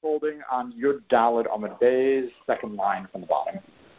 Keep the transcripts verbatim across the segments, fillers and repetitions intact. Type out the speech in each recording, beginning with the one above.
unfolding on Yud Daled Amud Beis, second line from the bottom.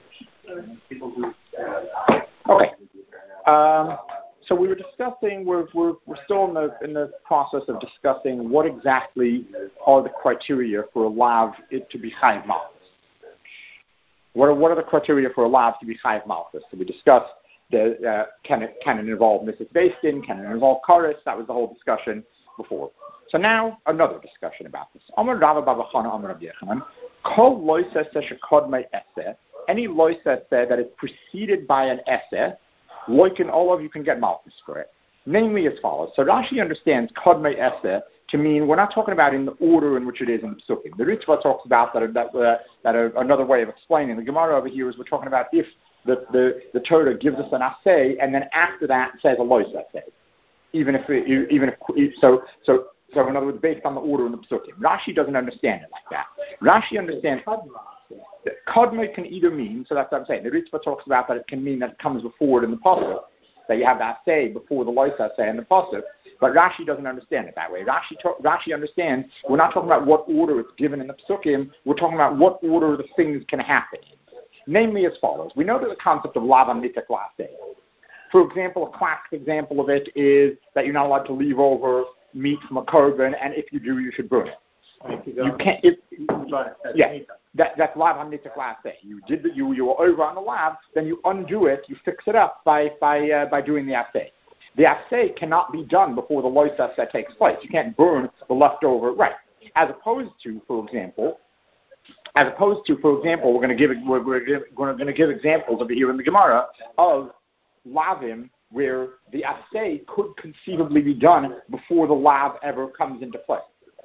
Okay. Um, so we were discussing, we're, we're, we're still in the, in the process of discussing what exactly are the criteria for a lav it to be chayiv malchus. What are, what are the criteria for a lav to be chayiv malchus? So we discussed the, uh, can it can it involve missus Beistin, can it involve Karis? That was the whole discussion before. So now another discussion about this. Amar Rava Bar Chana Amar Rabbi Yochanan, Kol loisa shekodmei eseh, any loisa that is preceded by an eseh, loikin all of you can get malchus for it. Namely as follows. So Rashi understands kodmei eseh to mean we're not talking about in the order in which it is in the Psukim. The Ritva talks about that, that, uh, that uh, another way of explaining. The Gemara over here is we're talking about if the, the, the Torah gives us an aseh and then after that says a lois aseh. Even if, it, even if, so, so, so in other words, based on the order in the Psukim. Rashi doesn't understand it like that. Rashi understands that kodmei can either mean, so that's what I'm saying. The Ritva talks about that it can mean that it comes before it in the pasuk, that you have that aseh before the lois aseh in the pasuk. But Rashi doesn't understand it that way. Rashi to, Rashi understands we're not talking about what order it's given in the Psukim. We're talking about what order the things can happen in. Namely as follows. We know that the concept of lavan nitek la'aseh. For example, a classic example of it is that you're not allowed to leave over meat from a korban, and if you do, you should burn it. You can't. If, yeah, that, that's lavan nitek la'aseh. You did the, you you were over on the lav, then you undo it. You fix it up by by uh, by doing the aseh. The aseh cannot be done before the lois aseh takes place. You can't burn the leftover, right? As opposed to, for example, as opposed to, for example, we're going to give we're, we're, we're going to give examples over here in the Gemara of lavim where the aseh could conceivably be done before the lav ever comes into play.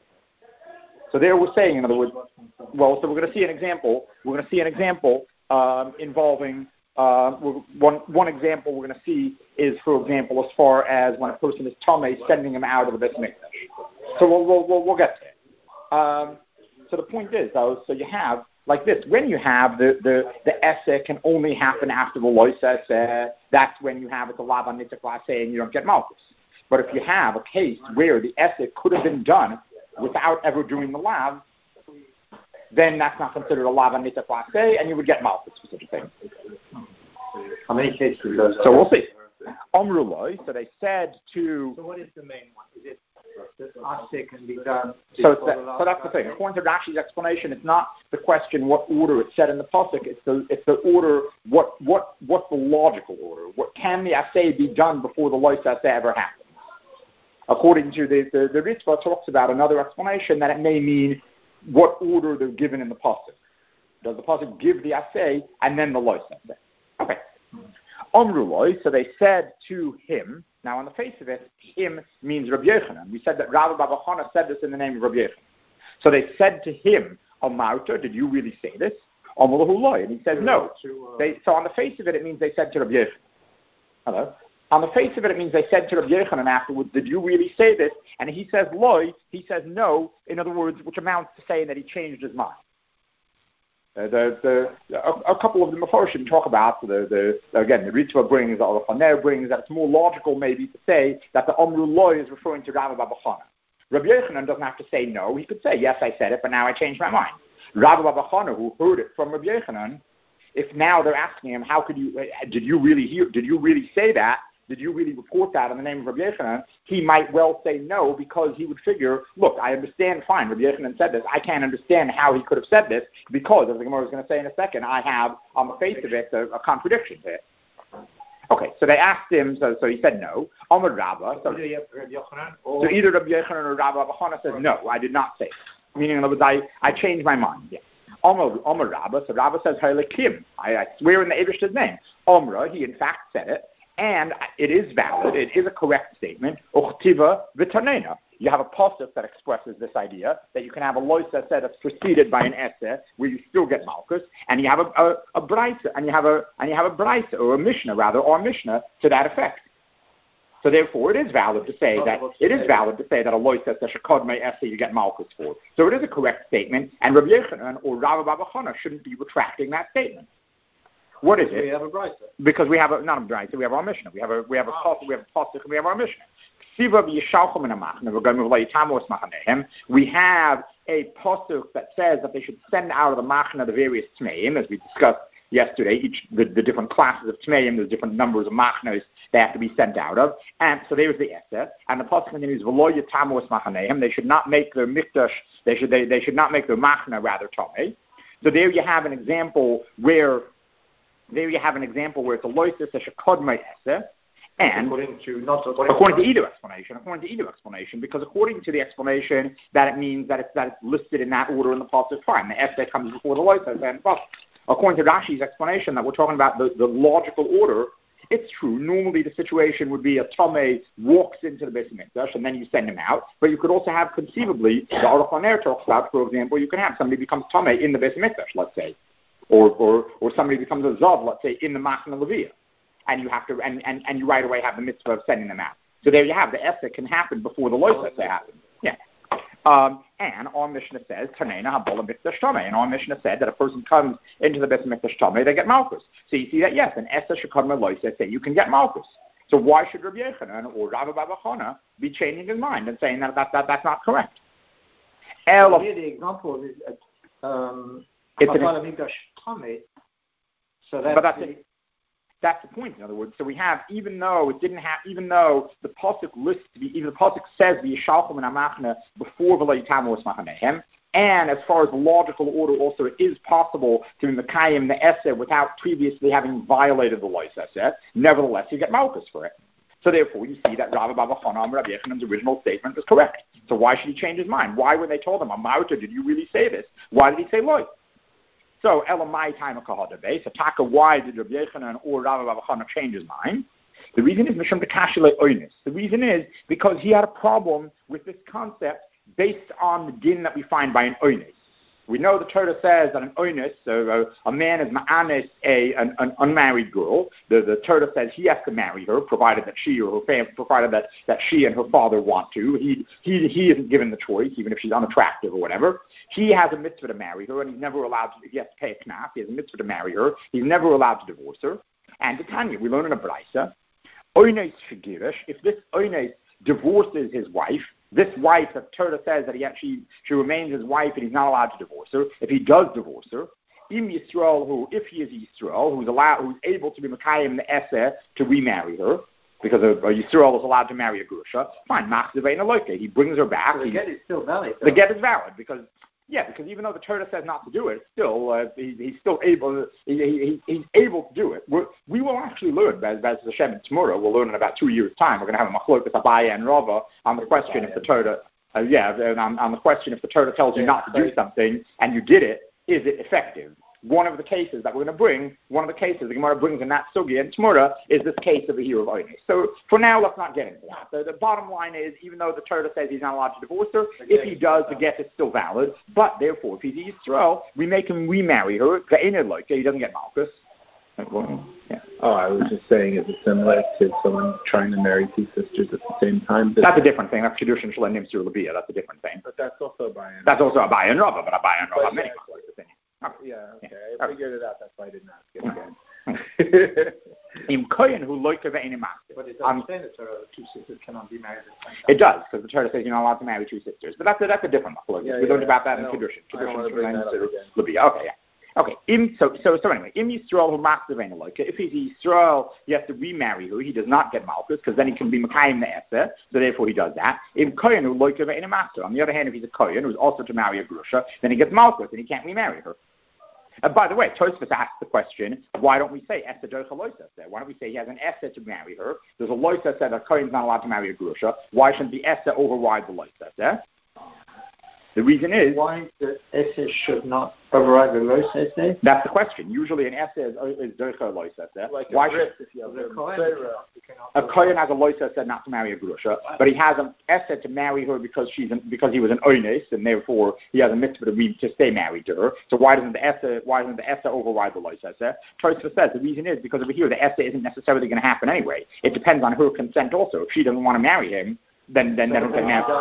So there we're saying, in other words, well, so we're going to see an example. We're going to see an example um, involving. Uh, one one example we're going to see is, for example, as far as when a person is tamei, sending him out of the Beit Mikdash. So we'll we'll we'll, we'll get to it. Um, so the point is, though, so you have like this: when you have the the the eseh can only happen after the lois eseh. That's when you have it the lavan nitek la'aseh and you don't get malchus. But if you have a case where the eseh could have been done without ever doing the lav, then that's not considered a lavan nitek la'aseh, and you would get malchus for such a thing. How many cases does So we'll see. Amrullah, so they said to... So what is the main one? Is it that aseh can be done? So, it's that, so that's the thing. According to Rashi's explanation, it's not the question what order it's said in the pasuk. It's the it's the order. What what what's the logical order? What can the aseh be done before the lois aseh ever happens? According to the the, the Ritva talks about another explanation that it may mean what order they're given in the pasuk. Does the pasuk give the aseh and then the lois aseh? Okay. Amrullah, so they said to him, now on the face of it, him means Rabbi Yochanan. We said that Rava Bar Chana said this in the name of Rabbi Yochanan. So they said to him, Amarta, did you really say this? Amrullah, and he said no. They, so on the face of it, it means they said to Rabbi Yochanan. Hello? On the face of it, it means they said to Rabbi Yochanan afterwards, did you really say this? And he says loy, he says no, in other words, which amounts to saying that he changed his mind. Uh, the, the, a, a couple of the Mefarshim talk about, the, the, again, the Ritva brings, the Chaner brings, that it's more logical maybe to say that the Amru Loy is referring to Rava Bar Chana. Rabbi Yochanan doesn't have to say no. He could say, yes, I said it, but now I changed my mind. Rava Bar Chana, who heard it from Rabbi Yochanan, if now they're asking him, how could you, did you really hear, did you really say that? Did you really report that in the name of Rabbi Yochanan? He might well say no, because he would figure, look, I understand, fine, Rabbi Yochanan said this. I can't understand how he could have said this, because, as the Gemara is going to say in a second, I have, on the face of it, a, a contradiction here. Okay, so they asked him, so, so he said no. Amar Rabba, so, so either Rabbi Yochanan or Rava Bar Chana says, no, I did not say it. Meaning, in other words, I, I changed my mind, yes. Amar, Amar Rabba, so Rabba says, Ha'lekim, I, I swear in the Eibishter's name. Amra, he in fact said it. And it is valid, it is a correct statement. Uchtiva v'tanena. You have a pasuk that expresses this idea that you can have a lois aseh that's preceded by an eseh where you still get malchus, and you have a a, a brisa, and you have a and you have a brisa or a mishnah rather, or a mishnah to that effect. So therefore, it is valid to say that it is valid to say that a lois aseh shekodmei eseh you get malchus for. So it is a correct statement, and Rabbi Yochanan or Rava Bar Chana shouldn't be retracting that statement. What is it? We have a brisa. Because we have a not a brisa, we have our mishnah. We have a we have a oh. pasuk, we have a pasuk, and we have our mishnah. We have a pasuk that says that they should send out of the machna the various tmeim, as we discussed yesterday, each the, the different classes of tmeim, there's different numbers of machnos they have to be sent out of. And so there's the essay. And the pasuk continues, V'lo yitamu es machaneim. They should not make their mikdash, they should they, they should not make their machna rather tamei. So there you have an example where there you have an example where it's a loisis a shekadmei essay. And according to not according, according to either explanation, according to either explanation, because according to the explanation that it means that it's that it's listed in that order in the pasuk, fine. The essay comes before the loisis and the pasuk. According to Rashi's explanation that we're talking about the, the logical order, it's true. Normally the situation would be a Tomei walks into the Beis Hamikdash and then you send him out. But you could also have conceivably, the Aruch LaNer talks about, for example, you can have somebody becomes Tomei in the Beis Hamikdash, let's say. Or, or or somebody becomes a Zav, let's say, in the Machna Leviah. And you have to and, and, and you right away have the mitzvah of sending them out. So there you have the Esther can happen before the Lois Esther happens. Yeah. Um, and our Mishnah says, Tanena Habola Mikdash Tomei. And our Mishnah said that a person comes into the Beis Hamikdash Tomei, they get Malchus. So you see that, yes, an Esther should come to Lois Esther, you can get Malchus. So why should Rabbi Yochanan or Rabbi Baba Chana be changing his mind and saying that, that, that that's not correct? El, the example is um, it's an, Mikdash Tomei. So that's but that's it. That's the point, in other words. So we have, even though it didn't have, even though the pasuk lists to be, even the pasuk says v'yishalchum and amachna before v'lo yitamu es machanehem, and as far as the logical order, also it is possible to be mekayim the essay without previously having violated the lois essay. Nevertheless, you get malchus for it. So therefore, you see that Rabbi Baba Chana, Rabbi Yechanan's original statement was correct. So why should he change his mind? Why, when they told him, Amauta, did you really say this? Why did he say lois? So, Elamai time of Kahadabe, so Taka, why did Rabbi Yochanan or Rabbi Baba Chana change his mind? The reason is Mishum Tekashile Oinus. The reason is because he had a problem with this concept based on the din that we find by an Oinus. We know the Torah says that an Oinus, so a, a man is Ma'anis, a, an, an unmarried girl. The, the Torah says he has to marry her, provided that she or her family, provided that, that she and her father want to. He, he, he isn't given the choice, even if she's unattractive or whatever. He has a mitzvah to marry her, and he's never allowed to, he has to pay a knas. He has a mitzvah to marry her. He's never allowed to divorce her. And to Tanya, we learn in a Braisa, Oinus Shagirish, if this Oinus divorces his wife, this wife, the Torah says that he actually, she remains his wife and he's not allowed to divorce her. If he does divorce her, Im Yisrael, who, if he is Yisrael, who's allowed, who's able to be Mekayim the Eseh to remarry her, because a, a Yisrael is allowed to marry a Grusha, fine, Machzevei Naloke, he brings her back. So the get is still valid. Though. The get is valid, because, yeah, because even though the Torah says not to do it, still, uh, he, he's still able, he, he, he's able to do it. We're, we will actually learn, as, as Hashem tomorrow, we'll learn in about two years' time, we're going to have a machlok with Abaye and Rava on the question if the Torah, uh, yeah, on, on the question if the Torah tells you not to do something and you did it, is it effective? One of the cases that we're going to bring, one of the cases the Gemara brings in that sugi and Tmura is this case of a hero of Oinus. So for now, let's not get into that. The, the bottom line is, even though the Torah says he's not allowed to divorce her, if he does, the get is still valid. But therefore, if he's Yisrael, we make him remarry her. Like he doesn't get Malchus. Yeah. Oh, I was just saying, is it similar to someone trying to marry two sisters at the same time? That's a different thing. That's Kedushin Shalem Nimsur Labia. That's a different thing. But that's also a Abaye. That's also a Abaye and Rava, but Abaye and Rava have many conflicts. Okay. Yeah, okay. Yeah. I figured it out. That's why I didn't ask it again. Im Kohen who loike ve'enim master. But it doesn't say in the Torah that two sisters cannot be married at the same time. It does, because the Torah says you're not allowed to marry two sisters. But that's a, that's a different machlokes. Yeah, we yeah, learned yeah. about that in Kedushin. Kedushin Okay, yeah. Okay. Im, so so so anyway, Im Yisrael who master ve'enim loike. If he's Yisrael, he has to remarry her. He does not get Malchus, because then he can be Mekayim the Eseh. So therefore he does that. Im Kohen who loike ve'enim master. On the other hand, if he's a Kohen who's also to marry a Grusha, then he gets Malchus and he can't remarry her. Uh, by the way, Tosfos asked the question, why don't we say Esther Docha Loisa? Why don't we say he has an Esther to marry her? There's a Loisa said that Kohen's not allowed to marry a Grusha. Why shouldn't the Esther override the Loisa? The reason is... Why the Esther should not override the Loisa? That's the question. Usually an Esther is, is Docha Loisa. Like why should... If you have a, Kohen, a Kohen has a Loisa said not to marry a Grusha, but he has an Esther to marry her because she's an, because he was an Oines, and therefore he has a mitzvah to, re, to stay married to her. So why doesn't the Esther, why doesn't the Esther override the Loisa? Tosfos says the reason is because over here the Esther isn't necessarily going to happen anyway. It depends on her consent also. If she doesn't want to marry him, then then then it can happen.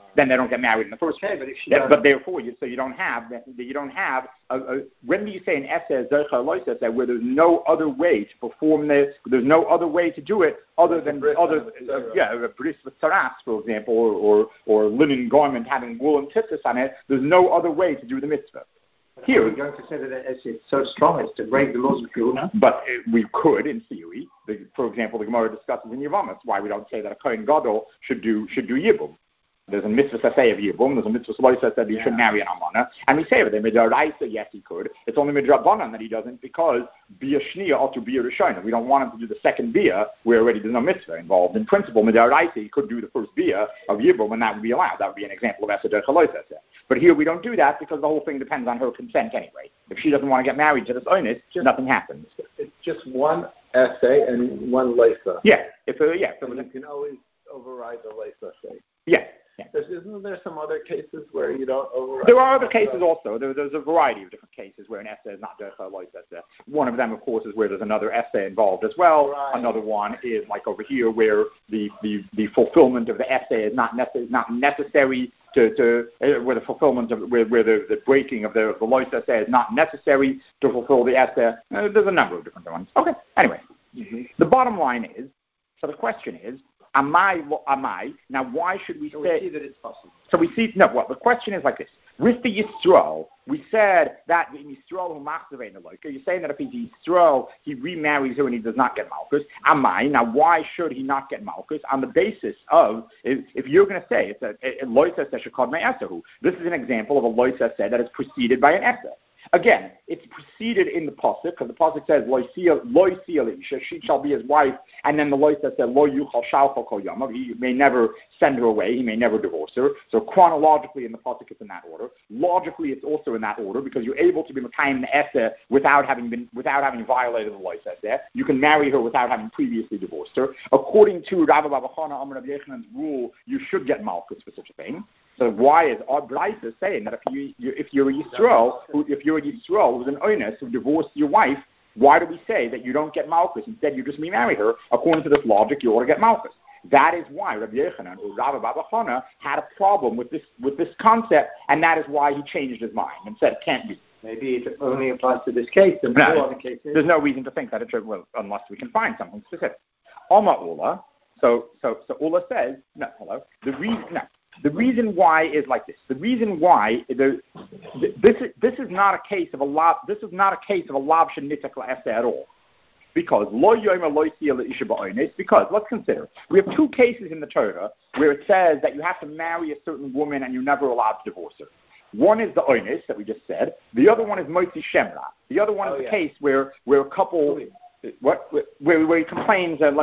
then they don't get married in the first okay, place. But, if she yeah, but therefore, you, so you don't have you don't have a, a, when do you say an essay that where there's no other way to perform this, there's no other way to do it other like than other uh, yeah a bris with saras, for example, or, or or linen garment having wool and tzitzis on it. There's no other way to do the mitzvah. Here, we're going to say that it's so strong as to break the laws of Kehuna. But we could, in theory. The, for example, the Gemara discusses in Yevamos why we don't say that a Kohen Gadol should do should do Yibum. There's a mitzvah saseh of Yibum. There's a mitzvah loisa that he yeah. should marry an almana, and we say with him midraisa, yes, he could. It's only midrabanan that he doesn't because bia shnia ought to be a rishona. We don't want him to do the second bia where already there's no mitzvah involved. In principle, midraisa he could do the first bia of Yibum, and that would be allowed. That would be an example of eseder chaloisa. But here we don't do that because the whole thing depends on her consent anyway. If she doesn't want to get married to this oinus, nothing happens. It's just one essay and one leisa. Yeah, if uh, yeah, so you can always override the leisa essay. Yeah. Yeah. Isn't there some other cases where you don't override? There are other cases also. There, there's a variety of different cases where an essay is not derech like essay. One of them, of course, is where there's another essay involved as well. Right. Another one is like over here where the, the, the fulfillment of the essay is not necessary, not necessary to, to uh, where the fulfillment of where, where the, the breaking of the the lois essay is not necessary to fulfill the essay. Uh, there's a number of different ones. Okay. Anyway, mm-hmm. The bottom line is. So the question is. Am I, am I? Now, why should we so say... we see that it's possible. So we see... No, well, the question is like this. With the Yisrael, we said that in Yisrael, who machzavei neloika, you're saying that if he's Yisrael, he remarries her and he does not get malchus. Am I? Now, why should he not get malchus? On the basis of, if, if you're going to say, it's a loisa shekad me'esahu. This is an example of a loisa that is preceded by an esa. Again, it's preceded in the pasuk because the pasuk says "Lo yisiel isha," she shall be his wife, and then the loisa says "Lo yuchal shalcha kol yamav." He may never send her away. He may never divorce her. So chronologically, in the pasuk, it's in that order. Logically, it's also in that order because you're able to be mekayim the esa without having been without having violated the loisa there. You can marry her without having previously divorced her. According to Rav Baba Chana Amar Rabbi Yechanan's rule, you should get malchus for such a thing. So why is our Braisa saying that if you, you if you're a Yisrael, who, if you're a Yisrael who's an oinus who divorced your wife, why do we say that you don't get malchus? Instead, you just remarry her. According to this logic, you ought to get malchus. That is why Rabbi Yechanan, or Rav Baba Chana, had a problem with this with this concept, and that is why he changed his mind and said it can't be. Maybe it only applies to this case and no, no other cases. There's no reason to think that it should, well, unless we can find something specific. Oma Ula. So so so Ula says no. Hello. The reason no. The reason why is like this. The reason why the, this is this is not a case of a lav. This is not a case of a lav shenitzak la'aseh at all, because lo yomer lo yisiel leisha ba'onis. Because let's consider we have two cases in the Torah where it says that you have to marry a certain woman and you're never allowed to divorce her. One is the onis that we just said. The other one is motzi shemra. The other one oh, is the yeah. case where where a couple. What where, where he complains, uh,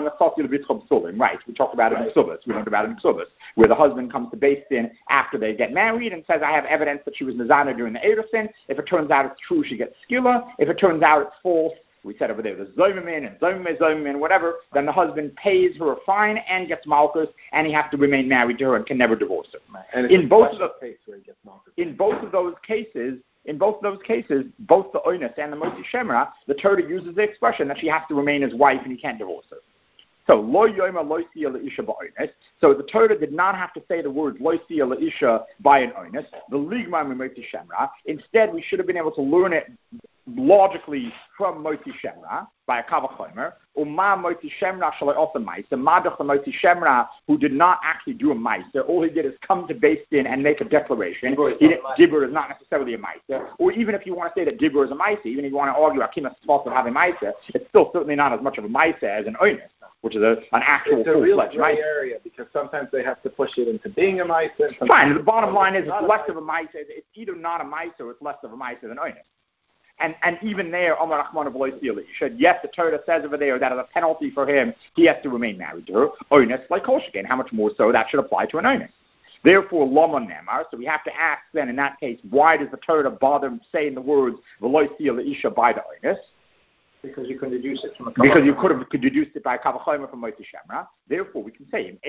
right? We talked about it in Ksubas. We learned about it in Ksubas, where the husband comes to Beis Din after they get married and says, "I have evidence that she was Nizana during the Erusin. If it turns out it's true, she gets skila. If it turns out it's false, we said over there, there's Zomamin and Zomamin, Zomamin, whatever. Then the husband pays her a fine and gets malchus, and he has to remain married to her and can never divorce her. And in both of those case where he gets malchus. In both of those cases. In both those cases, both the oinus and the motzi shemra, the Torah uses the expression that she has to remain his wife and he can't divorce her. So, lo yomer lo siya leisha ba'oinus. So the Torah did not have to say the words lo siya leisha by an oinus. The ligma motzi shemra. Instead, we should have been able to learn it logically from motzi shemra by a kavachomer. Uma motzi shemra shalai also ma'aser. Madach the motzi shemra who did not actually do a ma'aser. All he did is come to Beis Din and make a declaration. Dibur is not necessarily a ma'aser. Or even if you want to say that dibur is a ma'aser, even if you want to argue akima spot of having ma'aser, it's still certainly not as much of a ma'aser as an oinus, which is a, an actual it's a real full-fledged gray ma'aser. area because sometimes they have to push it into being a ma'aser. Fine. The bottom line is it's less of a ma'aser. It's either not a ma'aser or it's less of a ma'aser than oinus. And and even there, Omar Achman of Loisili said, yes, the Torah says over there that as a penalty for him, he has to remain married to her. Oinus, like Koshikin, how much more so that should apply to an oinus. Therefore, Lama Nemar, so we have to ask then in that case, why does the Torah bother saying the words Veloisili Isha by the oinus? Because you can deduce it from a Because you could have deduced it by a kavachomer from Motzi Shemra. Therefore, we can say,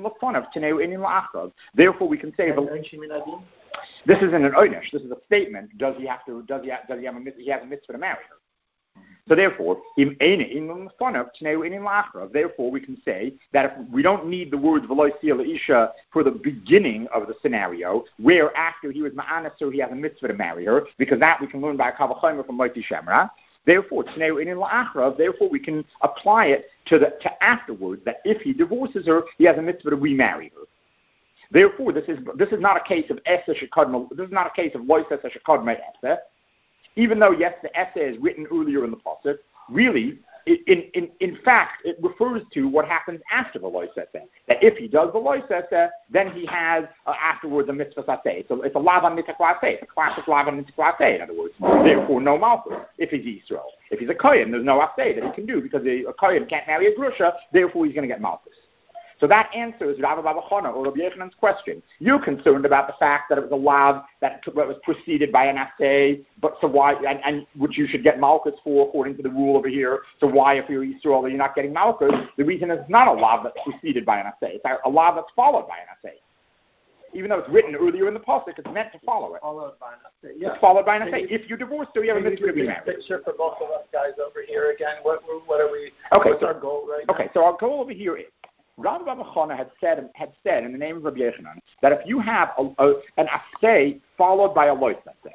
Therefore, we can say, this isn't an oinish. This is a statement. Does he have to? Does he? Have, does he have a? He has a mitzvah to marry her. So therefore, therefore we can say that if we don't need the words v'lo siyah isha for the beginning of the scenario, where after he was ma'anas, so he has a mitzvah to marry her, because that we can learn by a kavachomer from Moti Shemra. Therefore, therefore we can apply it to the to afterwards, that if he divorces her, he has a mitzvah to remarry her. Therefore, this is this is not a case of essa shekadma. This is not a case of lois essa shekadma essa. Even though, yes, the essay is written earlier in the pasuk, really, in, in, in fact, it refers to what happens after the lois essay. That if he does the lois essay, then he has uh, afterwards a mitzvah saseh. So it's a lavan mitzvah saseh. It's a classic lavan mitzvah saseh, in other words. Therefore, no malchus if he's Yisrael. If he's a kohen, there's no aseh that he can do, because a, a kohen can't marry a grusha, therefore he's going to get malchus. So that answers Rabbi Baba Chana or Rabbi Yechanan's question. You're concerned about the fact that it was a lav that was preceded by an assay, but so why, and, and which you should get malchus for according to the rule over here. So why, if you're Yisrael, you're not getting malchus? The reason is it's not a lav that's preceded by an assay. It's a, a lav that's followed by an assay. Even though it's written earlier in the pasuk, it's meant to follow it. Followed by an assay. Yeah. It's followed by an assay. If you divorce, so you have a mitzvah to be married. Picture for both of us guys over here again. What what are we? Okay, what's so, our goal right now? Okay, so our goal over here is, Rabbi Baba Chana had said, had said in the name of Rabbi Yechanan that if you have a, a, an assay followed by a lois assay,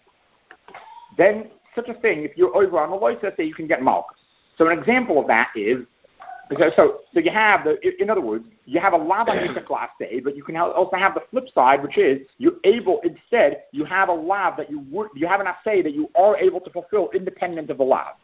then such a thing, if you're over on a lois assay, you can get malchus. So an example of that is, because so so you have the, in other words, you have a lav assay, but you can also have the flip side, which is you're able, instead, you have a lav that you would, you have an assay that you are able to fulfill independent of the lav.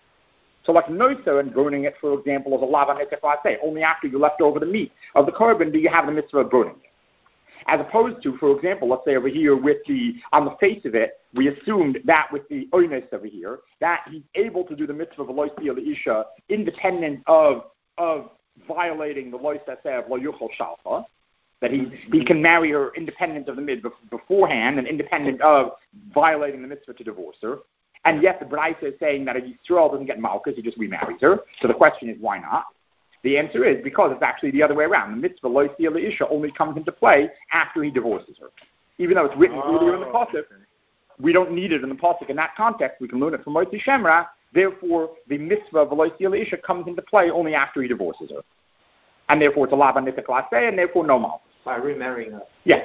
So like noisa and burning it, for example, is a lav say. Only after you left over the meat of the korban do you have the mitzvah of burning it. As opposed to, for example, let's say over here with the, on the face of it, we assumed that with the oines over here, that he's able to do the mitzvah of lois siyah isha independent of, of violating the lois aseh of lo yuchol shalcha, that he, he can marry her independent of the mid beforehand and independent of violating the mitzvah to divorce her. And yet the Braisa is saying that a Yisrael doesn't get malchus, he just remarries her. So the question is, why not? The answer is because it's actually the other way around. The mitzvah lo siyah isha only comes into play after he divorces her. Even though it's written oh, earlier in the pasuk, we don't need it in the pasuk. In that context, we can learn it from Moti Shemra. Therefore, the mitzvah of lo siyah isha comes into play only after he divorces her. And therefore, it's a lav nitzah klaseh, and therefore no malchus. By remarrying her. Yes.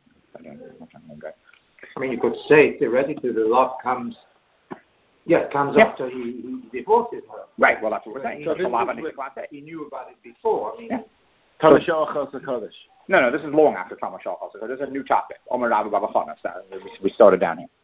I mean, you could say, theoretically, the law comes... Yeah, it comes yeah. after he, he divorces her. Right, well, that's what we're saying. So he knew about it before. I mean, yeah. So, no, no, this is long after Talmud Shal Chos. This is a new topic. Omer Rabbi Baba Chana. We started down here.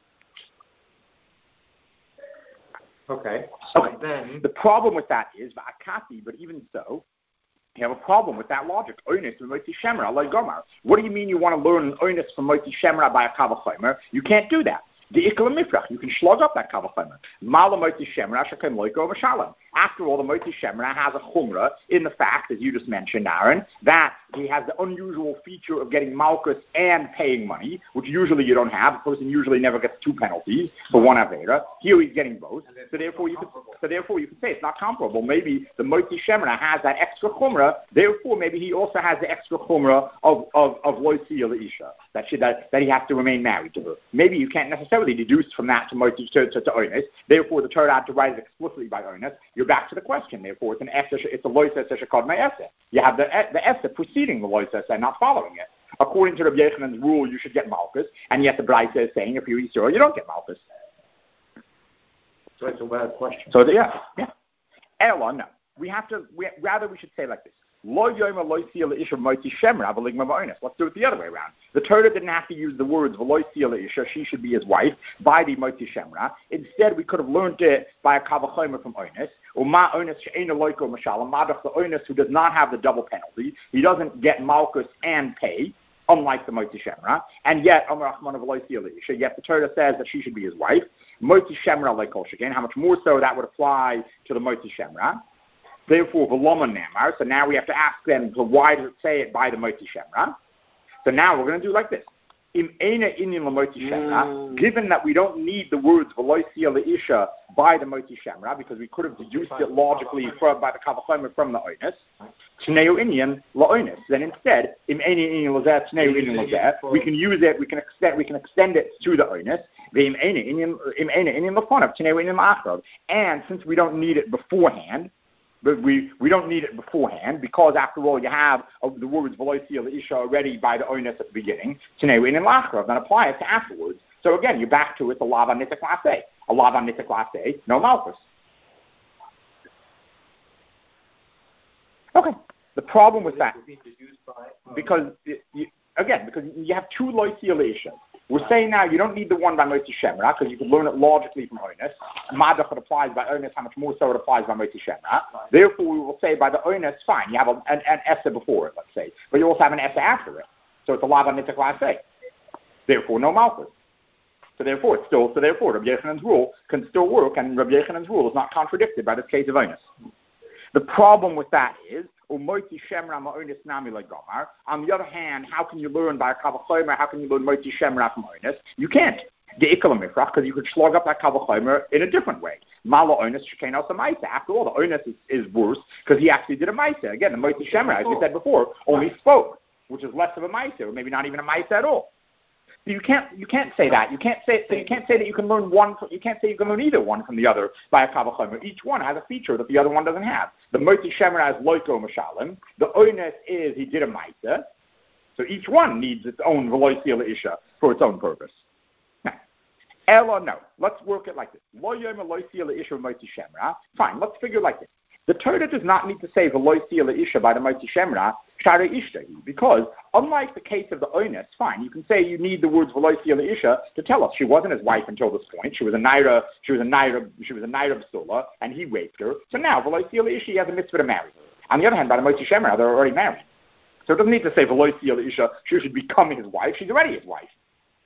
Okay. So okay. Then the problem with that is, but even so, you have a problem with that logic. Oinus from Moti Shemra, like Gomar. What do you mean you want to learn oinus from Moti Shemra by a Kavachomer? You can't do that. The ikla mifrach, you can slug up that kavachomer. Mala moti shemra shekem loiko v'shalom. After all, the moti shemra has a chumrah in the fact, as you just mentioned, Aaron, that he has the unusual feature of getting malchus and paying money, which usually you don't have. A person usually never gets two penalties for one avera. Here he's getting both. So therefore, you could, so therefore you could say it's not comparable. Maybe the moti shemra has that extra chumrah. Therefore, maybe he also has the extra chumrah of of of lo siyah isha, that should that, that he has to remain married to her. Maybe you can't necessarily deduce from that to moti to to, to oinus. Therefore, the Torah had to write it explicitly by oinus. You're back to the question. Therefore, it's an essa, it's a lois essa shekad me'essa. You have the the essa preceding the lois essa and not following it. According to Rabbi Yechanan's rule, you should get malchus, and yet the Braisa is saying if you're Yisrael, you don't get malchus. So it's a bad question. So the, yeah, yeah. Ella, no. We have to. We, rather, we should say like this. Lo yoyma lo siyah isha moti shemra v'ligma ba'onis. Let's do it the other way around. The Torah didn't have to use the words v'lo siyah isha, she should be his wife, by the moti shemra. Instead, we could have learned it by a kavachomer from onis. Uma onis she'ena loiko mashallah, madach the onis who does not have the double penalty. He doesn't get malchus and pay, unlike the moti shemra. And yet, Amar Achman of lo siyah isha, yet the Torah says that she should be his wife. Moti shemra like kol shekain. How much more so that would apply to the moti shemra? Therefore, v'loma nemar. So now we have to ask them, so why does it say it by the moti shemra? So now we're going to do like this. Im Eina Inyan L'Moti Shemra, given that we don't need the words V'lo Sia L'Isha by the Moti Shemra, because we could have deduced it logically from, by the Kavachomer from the Oinus, Tneu Inyan L'Oinus. Then instead, Im Eina Inyan L'Zeh, Tneu Inyan L'Zeh, we can use it, we can extend, we can extend it to the Oinus, Im Eina Inyan L'Fonav, Tneu Inyan L'Achrav. And since we don't need it beforehand, But we, we don't need it beforehand because, after all, you have uh, the words V'lo Sia L'Isha already by the Oinus at the beginning, Tneu Inyan L'Achrav, then apply it to afterwards. So again, you're back to it, a Lav Nitik Laseh. A Lav Nitik Laseh, no Malchus. Okay. The problem with that, because, you, again, because you have two Lo Sia L'Isha. We're saying now you don't need the one by Moti Shemra because you can learn it logically from Oinus. Madach it applies by Oinus, how much more so it applies by Moti Shemra. Therefore, we will say by the Oinus, fine, you have a, an, an Essa before it, let's say, but you also have an Essa after it. So it's a Lav Nitik Laseh. Therefore, no Malchus. So therefore, it's still, so therefore, Rabbi Yechanan's rule can still work, and Rabbi Yechanan's rule is not contradicted by this case of Oinus. The problem with that is, on the other hand, how can you learn by a Kavachomer, how can you learn Moti Shemra from Oinus? You can't. Because you could slug up that Kavachomer in a different way. Mala Oinus Shekain also Maisa. After all, the Oinus is, is worse because he actually did a Maisa. Again, the Moti Shemra, as we said before, only spoke, which is less of a Maisa, or maybe not even a Maisa at all. So you can't you can't say that. You can't say so you can't say that you can learn one from, you can't say you can learn either one from the other by a Kavachomer. Each one has a feature that the other one doesn't have. The Moti Shemra is Loiko Mashalim. The Oinus is he did a Maisa. So each one needs its own V'lo Sia L'Isha for its own purpose. Now, Ella, no. Let's work it like this. Lo Yom V'lo Sia L'Isha Moti Shemra. Fine, let's figure it like this. The Torah does not need to say V'lo Sia L'Isha by the Moti Shemra, Shara Ishtahi, because unlike the case of the Oinus, fine, you can say you need the words V'lo Sia L'Isha to tell us she wasn't his wife until this point. She was a Naira, she was a Naira, she was a Naira B'sula, and he raped her. So now V'lo Sia L'Isha, he has a mitzvah to marry her. On the other hand, by the Moti Shemra, they're already married. So it doesn't need to say V'lo Sia L'Isha, she should become his wife. She's already his wife.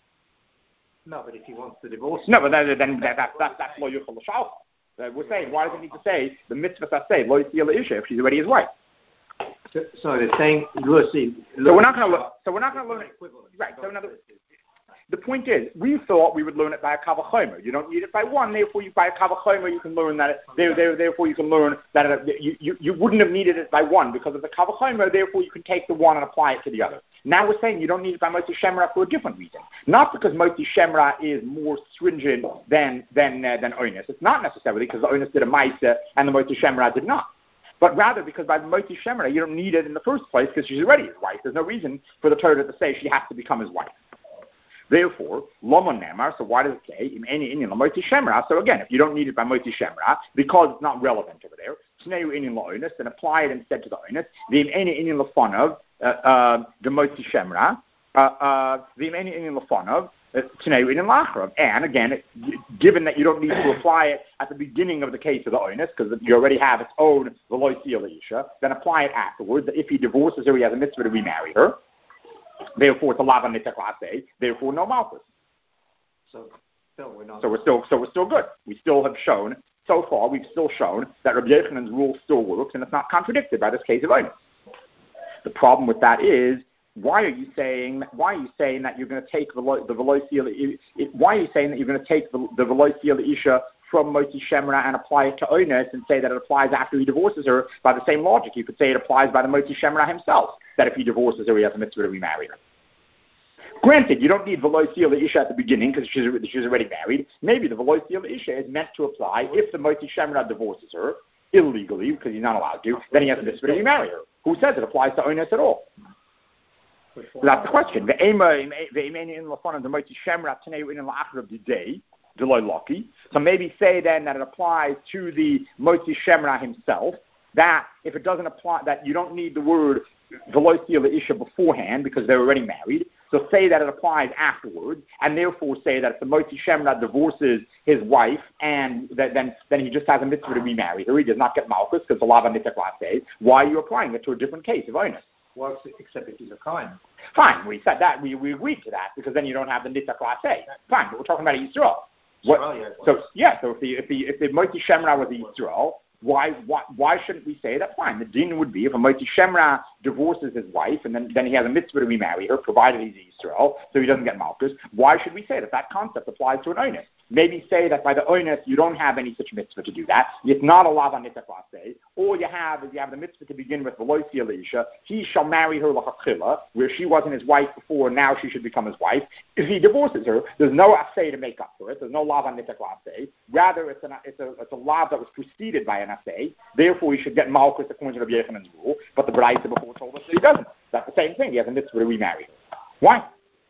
No, but if he wants to divorce No, but then, then that, that, that, that's Lo Yuchel L'Shalcha. Uh, we're saying, why does it need to say the mitzvah say Lo Sia L'Isha if she's already his wife? So, so they're saying, Lucy. So we're not going to. So we're not going to learn it. Right. So another. The point is, we thought we would learn it by a Kavachomer. You don't need it by one. Therefore, you by a Kavachomer, you can learn that. It, there, there, therefore, you can learn that it, you, you you wouldn't have needed it by one because of the Kavachomer. Therefore, you can take the one and apply it to the other. Now we're saying you don't need it by Moti Shemra for a different reason. Not because Moti Shemra is more stringent than than uh, than Oinus. It's not necessarily because the Oinus did a Maisa and the Moti Shemra did not. But rather because by the Moti Shemra, you don't need it in the first place because she's already his wife. There's no reason for the Torah to say she has to become his wife. Therefore, Lomon Nemar, so why does it say, Im Eini Inyan L'Moti Shemra? So again, if you don't need it by Moti Shemra, because it's not relevant over there, Tneu Inyan L'Oinus, then apply it instead to the Oinus, the Im Eini Inyan L'Fonav, the Moti Shemra, the Im Eini Inyan L'Fonav, Tneu Inyan L'Achrav. And again, it, given that you don't need to apply it at the beginning of the case of the Oinus, because you already have its own V'lo Sia L'Isha, then apply it afterwards, that if he divorces her, he has a mitzvah to remarry her. Therefore, it's a Lav Nitik Laseh. Therefore, no Malchus. So, still we're not. So we're still, so we're still good. We still have shown so far. We've still shown that Rabbi Yechanan's rule still works, and it's not contradicted by this case of Oinus. The problem with that is, why are you saying? Why are you saying that you're going to take the the V'lo Sia? Why are you saying that you're going to take the, the V'lo Sia L'Isha from Moti Shemra and apply it to Oinus and say that it applies after he divorces her? By the same logic, you could say it applies by the Moti Shemra himself, that if he divorces her, he has a mitzvah to remarry her. Granted, you don't need V'lo Sia L'Isha at the beginning because she's, she's already married. Maybe the V'lo Sia L'Isha is meant to apply if the Moti Shemra divorces her illegally because he's not allowed to, then he has a mitzvah to remarry her. Who says it applies to Oinus at all? So that's the question. So maybe say then that it applies to the Moti Shemra himself, that if it doesn't apply, that you don't need the word V'lo Sia L'Isha beforehand because they're already married. So say that it applies afterwards, and therefore say that if the Moti Shemra divorces his wife, and that, then then he just has a mitzvah to remarry her, he does not get Malchus because the Lav Nitik Laseh. Why are you applying it to a different case of Oinus? Well, except if he's a Kohen. Fine, we said that. We, we agreed to that because then you don't have the Nitik Laseh. Fine, but we're talking about Yisrael. What, Yisrael, yeah, so yeah, so if the if the if the Moti Shemra was a Yisrael, Why, why, why shouldn't we say that? Fine. The din would be if a Motzi Shemra divorces his wife and then, then he has a mitzvah to remarry her, provided he's Yisrael, so he doesn't get malchus. Why should we say that that concept applies to an onus? Maybe say that by the onus you don't have any such mitzvah to do that. It's not a lav anitak laseh. All you have is you have the mitzvah to begin with v'loisi Elisha. He shall marry her like a chila, where she wasn't his wife before, now she should become his wife. If he divorces her, there's no aseh to make up for it. There's no lav anitak laseh. Rather, it's, an, it's, a, it's a lav that was preceded by an aseh. Therefore, he should get malchus according to Rabbi Yechanan's rule. But the Baraita before told us that he doesn't. That's the same thing. He has a mitzvah to remarry her. Why?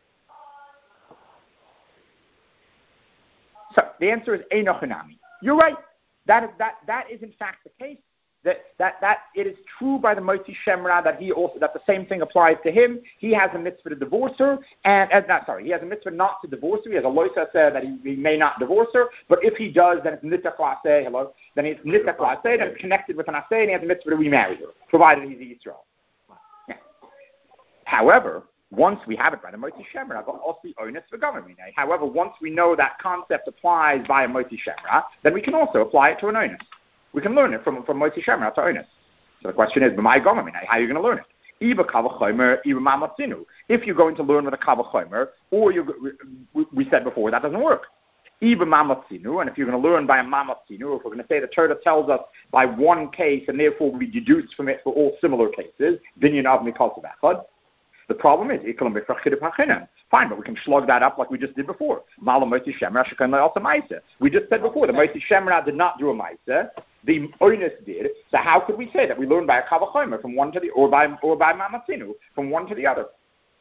So the answer is Eino Hanami. You're right. That is that that is in fact the case. That that that it is true by the Motzi Shemra that he also that the same thing applies to him. He has a mitzvah to divorce her, and uh, not sorry, he has a mitzvah not to divorce her. He has a loisa that he, he may not divorce her, but if he does, then it's nitak laseh. Hello, then it's nitak laseh. Then it's connected with an aseh, and he has a mitzvah to remarry her, provided he's Yisrael. Yeah. However, once we have it by the Motzi Shemra, also onus for government. However, once we know that concept applies via Motzi Shemra, then we can also apply it to an onus. We can learn it from from Motzi Shemra to onus. So the question is, my government, how are you going to learn it? If you're going to learn with a kavachomer, or you, we, we said before that doesn't work. And if you're going to learn by a mamatzinu, if we're going to say the Torah tells us by one case, and therefore we deduce from it for all similar cases, binyan av mikol tzavachad. The problem is, fine, but we can slug that up like we just did before. We just said before, the Motzi Shemra did not do a Maisa, the onus did. So how could we say that we learned by a Kavachomer from one to the, or by or by Mamatzinu, from one to the other?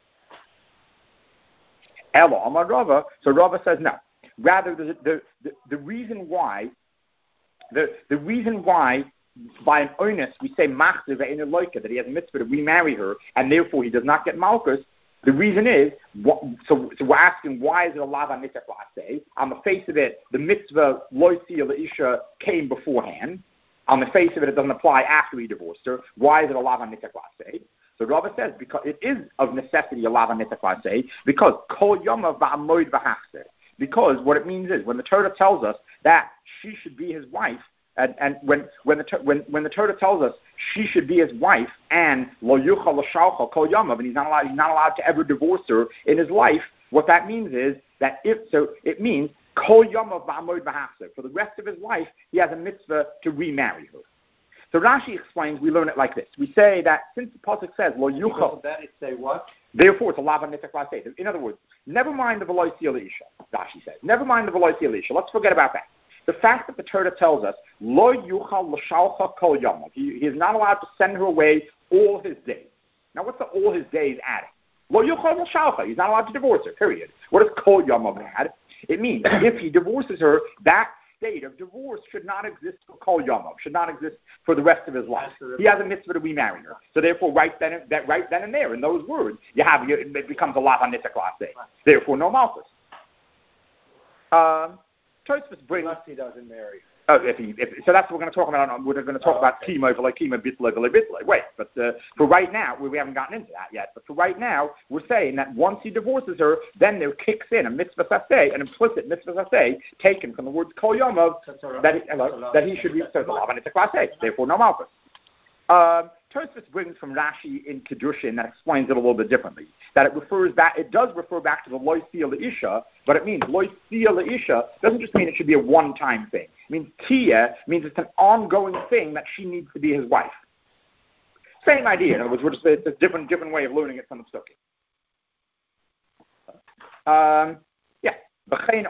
Elo Amar Rava. So Rava says no. Rather, the the, the, the reason why, the the reason why. By an onus, we say machzir ve'einu loika, that he has a mitzvah to remarry her, and therefore he does not get malchus. The reason is, what, so, so we're asking, why is it a lav anitak laseh? On the face of it, the mitzvah loisi leisha came beforehand. On the face of it, it doesn't apply after he divorced her. Why is it a lav anitak laseh? So Rava says, because it is of necessity a lav anitak laseh, because kol yomav va'amoid v'hachzer. Because what it means is, when the Torah tells us that she should be his wife, And, and when when the when when the Torah tells us she should be his wife and lo yuchal l'shalcha kol yamav, and he's not allowed he's not allowed to ever divorce her in his life. What that means is that if so, it means kol yamav v'amod v'hafzer. For the rest of his life, he has a mitzvah to remarry her. So Rashi explains, we learn it like this. We say that since the pasuk says lo yuchal, that it say what? Therefore, it's a lava nitzach laseh. In other words, never mind the veloy seal isha. Rashi says, never mind the veloy seal isha. Let's forget about that. The fact that the Torah tells us, Lo yuchal l'shalcha kol yamav, he is not allowed to send her away all his days. Now, what's the all his days adding? Lo yuchal l'shalcha, he's not allowed to divorce her, period. What does kol yamav add? It means if he divorces her, that state of divorce should not exist for kol yamav, should not exist for the rest of his life. He has a mitzvah to remarry her. So therefore, right then, that right then and there, in those words, you have it becomes a lav nitzach laseh. Therefore, no malchus. Um, Tosfos brings. Unless he doesn't marry. Oh, if he, if, so that's what we're going to talk about. We're going to talk oh, about chemo for like chemo bitlay for bitlay. Wait, but uh, for right now, we, we haven't gotten into that yet. But for right now, we're saying that once he divorces her, then there kicks in a mitzvah saseh, an implicit mitzvah saseh, taken from the words kol yamav, that he, uh, that he should be so it's a class A. Therefore, no malchus. Um, Tosfos brings from Rashi in Kedushin that explains it a little bit differently. That it refers back, it does refer back to the loy sia leisha, but it means loy sia leisha doesn't just mean it should be a one-time thing. It means tia means it's an ongoing thing that she needs to be his wife. Same idea. In other words, we're just, it's a different, different way of learning it from the Psukim. Um, yeah. And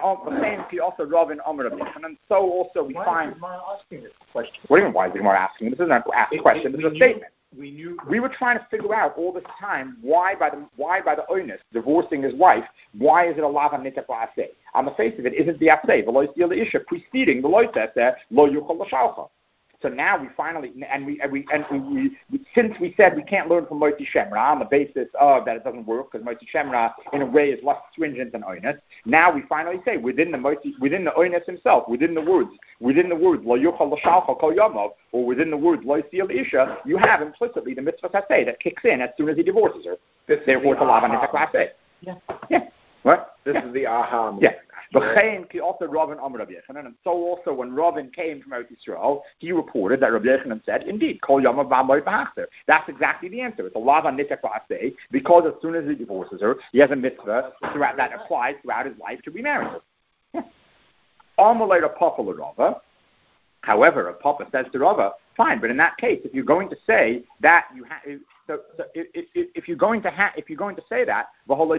then so also we why find. Why is asking this question? What do you mean? Why is Gemara asking? This isn't an ask a question. This is a statement. We knew we were trying to figure out all this time why by the why by the onus divorcing his wife, why is it a lav nitzach laseh? On the face of it, isn't the aseh the loy sia leisha preceding the loy aseh lo yuchal l'shalcha? So now we finally and we and we and we, we since we said we can't learn from Motzi Shemra on the basis of that it doesn't work because Motzi Shemra in a way is less stringent than onus. Now we finally say within the Motzi, within the onus himself, within the words, within the words lo yuchal l'shalcha kol yamav, or within the words lo sia leisha, you have implicitly the mitzvah saseh that kicks in as soon as he divorces her. This Therefore, it's a lav nitzach laseh. Yeah. Yeah. What? This yeah. is the aha moment. Yeah. And so also when Ravin came from Eretz Yisrael, he reported that Rabbi Yochanan said, indeed, Kol Yom V'Amoy B'Hachter. That's exactly the answer. It's a lav on nitek la'aseh, because as soon as he divorces her, he has a mitzvah throughout, that applies throughout his life to be married. Amalei Papa l'Rava. However, a Papa says to Rava, fine, but in that case, if you're going to say that you have, so, so if, if, if you're going to ha- if you're going to say that,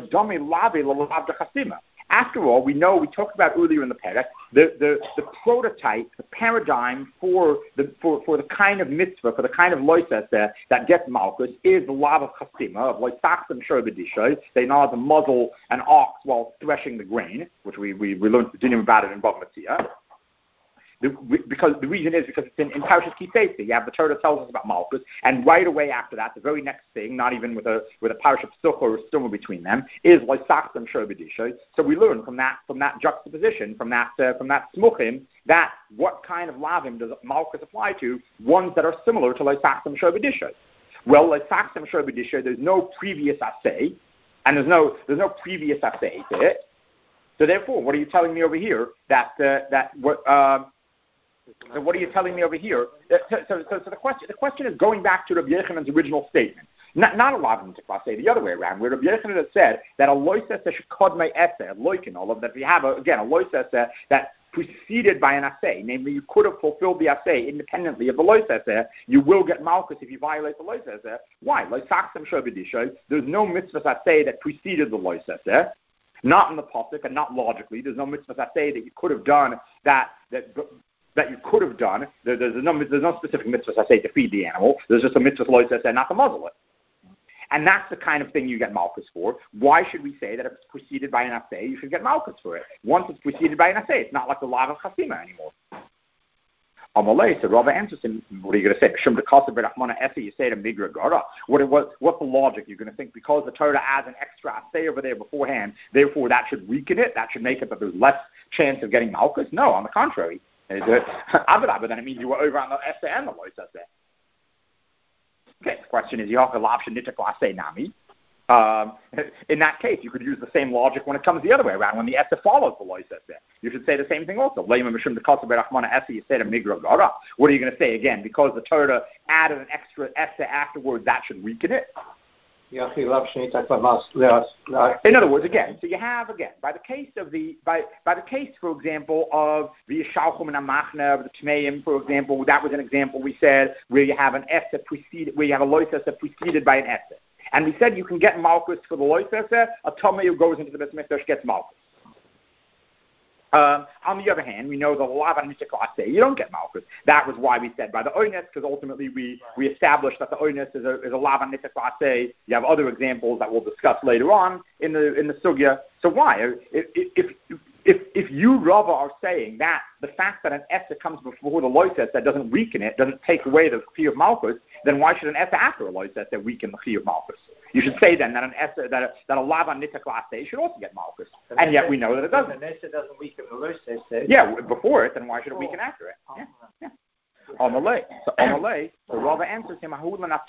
after all, we know, we talked about earlier in the Perek, the, the, the prototype, the paradigm for the for, for the kind of mitzvah, for the kind of loises that, that gets malchus, is the lav of chasima, of loisachsim shor b'dishay. They know how to muzzle an ox while threshing the grain, which we, we, we learned the about it in Bava Metzia. The, because the reason is because it's in, in Parshas Ki Seifa. You have the Torah tells us about Malchus, and right away after that, the very next thing, not even with a with a Parashat Psucha or a stumma between them, is Loisachtem Shor B'dishay. So we learn from that from that juxtaposition, from that uh, from that smuchim, that what kind of lavim does Malchus apply to? Ones that are similar to Loisachtem Shor B'dishay. Well, Loisachtem Shor B'dishay, there's no previous assay, and there's no there's no previous assay to it. So therefore, what are you telling me over here? That uh, that what uh, So what are you telling me over here? So, so, so, so the question the question is going back to Rabbi Yochanan's original statement. Not, not a lot of them to say the other way around, where Rabbi Yochanan had said that a loisese shekod eseh, loikin, all of that. If you have, a, again, a loisese that preceded by an assay, namely you could have fulfilled the assay independently of the loisese, you will get malchus if you violate the loisese. Why? Loisachsim shor b'dishay. There's no mitzvah assay that preceded the loisese. Not in the pasuk and not logically. There's no mitzvah assay that you could have done that that. that you could have done. There, there's, no, there's no specific mitzvah, I say, to feed the animal. There's just a mitzvah, I say, not to muzzle it. And that's the kind of thing you get malchus for. Why should we say that if it's preceded by an assay, you should get malchus for it? Once it's preceded by an assay, it's not like the lav of chasima anymore. Amalei, so Rava answers him, what are you going to say? You say to Migra Gara. What, what, what's the logic? You're going to think because the Torah adds an extra assay over there beforehand, therefore that should weaken it? That should make it that there's less chance of getting malchus? No, on the contrary. Then it means you were over on the Esther and the loisese. Okay, the question is, nami. Um, in that case, you could use the same logic when it comes the other way around, when the Esther follows the loisese. You should say the same thing also. What are you going to say again? Because the Torah added an extra Esther afterwards, that should weaken it? In other words, again, so you have again by the case of the by by the case, for example, of the Yishalchum and Amachna, of the Tmeim, for example, that was an example we said where you have an Esther preceded, where you have a loisese preceded by an Esther, and we said you can get malchus for the loisese. A Tomei who goes into the Beit Mikdash gets malchus. Um, on the other hand, we know the lav on mitzvah you don't get malchus. That was why we said by the oines, because ultimately we, we established that the oines is a is a lav on mitzvah. You have other examples that we'll discuss later on in the in the sugya. So why, if if if, if you Rava are saying that the fact that an Esther comes before the loisese that doesn't weaken it, doesn't take away the chi of malchus, then why should an Esther after a loisese that weaken the chi of malchus? You should say then that an Esther, that a, that a lav on nitzah klase should also get malchus, and, and yet we know that it doesn't. An Esther doesn't weaken the loisese. Yeah, before it, then why should it weaken after it? Yeah, yeah. Amalei. So Amalei, the Rava answers him,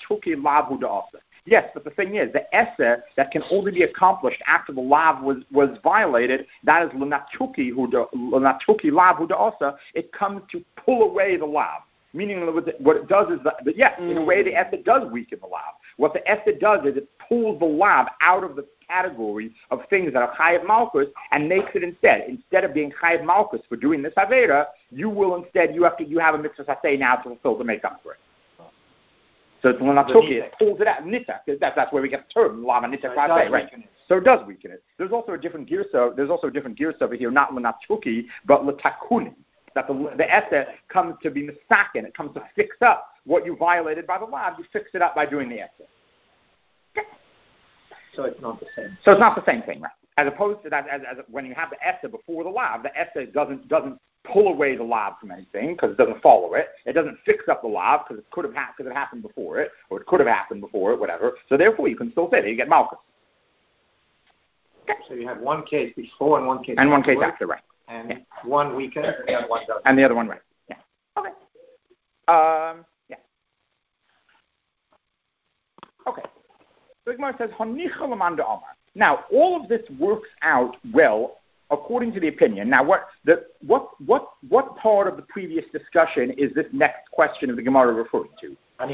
yes, but the thing is, the Esther that can only be accomplished after the lav was, was violated, that is l'natuki lav huda. It comes to pull away the lav. Meaning what it does is, that, but yes, in a way the Esther does weaken the lav. What the Esther does is it pulls the lav out of the category of things that are chayav malchus and makes it instead, instead of being chayav malchus for doing this avera, you will instead, you have to, you have a mitzvah saseh now to fulfill to make up for it. So it's l'natuki, it pulls it out, nita, because that's, that's where we get the term, lava nita saseh, right? So it does weaken it. There's also a different girsa, there's also a different girsa over here, not l'natuki, but l'takunim. That the, the Esther comes to be mistaken, it comes to fix up what you violated by the lav, you fix it up by doing the Esther. Okay. So it's not the same. So it's not the same thing, right? As opposed to that, as, as when you have the Esther before the lav, the Esther doesn't doesn't pull away the lav from anything because it doesn't follow it. It doesn't fix up the lav because it could have ha- because it happened before it, or it could have happened before it, whatever. So therefore, you can still say that you get malchus. Okay. So you have one case before and one case and one case after, after, right? And yeah. one weekend, and the other one doesn't. And the other one, right? Yeah. Okay. Um. Yeah. Okay. So the Gemara says, now, all of this works out well according to the opinion. Now, what the what what what part of the previous discussion is this next question of the Gemara referring to? This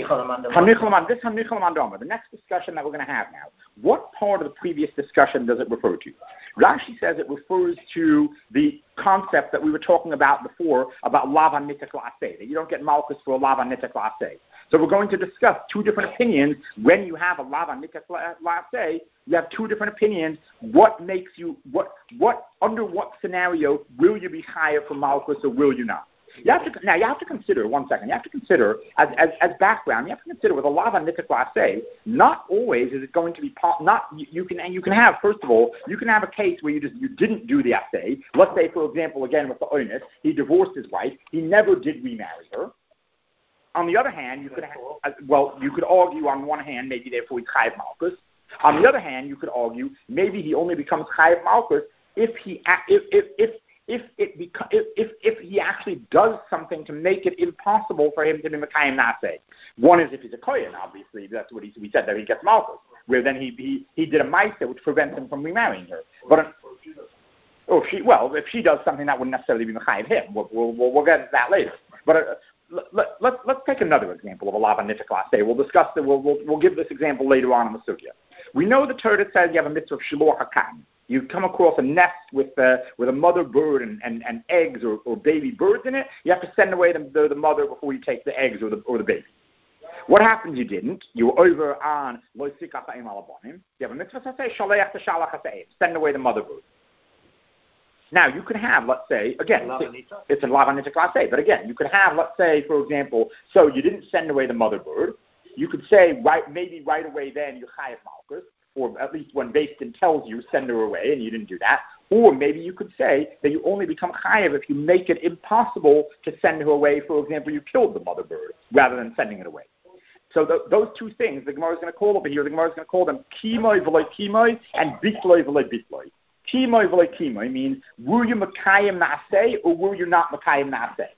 the next discussion that we're going to have now. What part of the previous discussion does it refer to? Rashi says it refers to the concept that we were talking about before about lava nitak la'aseh, that you don't get malchus for a lava nitak la'aseh. So we're going to discuss two different opinions. When you have a lava nitak la'aseh, you have two different opinions. What makes you, what, what, under what scenario will you be higher for malchus or will you not? You have to, now you have to consider, one second, you have to consider, as, as, as background, you have to consider with a lava nitak la'aseh, not always is it going to be, not, you, you can, and you can have, first of all, you can have a case where you just, you didn't do the assay. Let's say, for example, again with the onus, he divorced his wife, he never did remarry her. On the other hand, you could have, well, you could argue on one hand, maybe therefore he's chayav malchus. On the other hand, you could argue, maybe he only becomes chayav malchus if he, if, if, if If it beca- if, if if he actually does something to make it impossible for him to be Mekayim Naseh. One is if he's a Kohen, obviously, that's what he, we said, that he gets Malchus, where then he he, he did a Maaseh which prevents him from remarrying her. But oh, she, well, if she does something that wouldn't necessarily be Mekayim him, we'll, we'll, we'll, we'll get into that later. But uh, let, let, let's, let's take another example of a Lava Nitak Laseh. We'll discuss it, we'll, we'll, we'll give this example later on in the Sugya. We know the Torah says you have a mitzvah of Shiluach HaKatan. You come across a nest with uh, with a mother bird and, and, and eggs or, or baby birds in it. You have to send away the, the, the mother before you take the eggs or the or the baby. What happens? You didn't. You were over on Lo Sikach Ha'im Alabonim. You have a mitzvah to say Shaleach T'Shalach Ha'Seim. Send away the mother bird. Now you could have, let's say, again, it's, it's a Lava Nitak Laseh, but again, you could have, let's say, for example, so you didn't send away the mother bird. You could say right maybe right away then you chayav malchus. Or at least when Beis Din tells you, send her away, and you didn't do that. Or maybe you could say that you only become chayav if you make it impossible to send her away. For example, you killed the mother bird rather than sending it away. So the, those two things, the Gemara is going to call over here, the Gemara is going to call them kimoi v'loi kimoi and bitloi v'loi bitloi. Kimoi v'loi kimoi means, were you mekayim na'aseh or were you not mekayim na'aseh?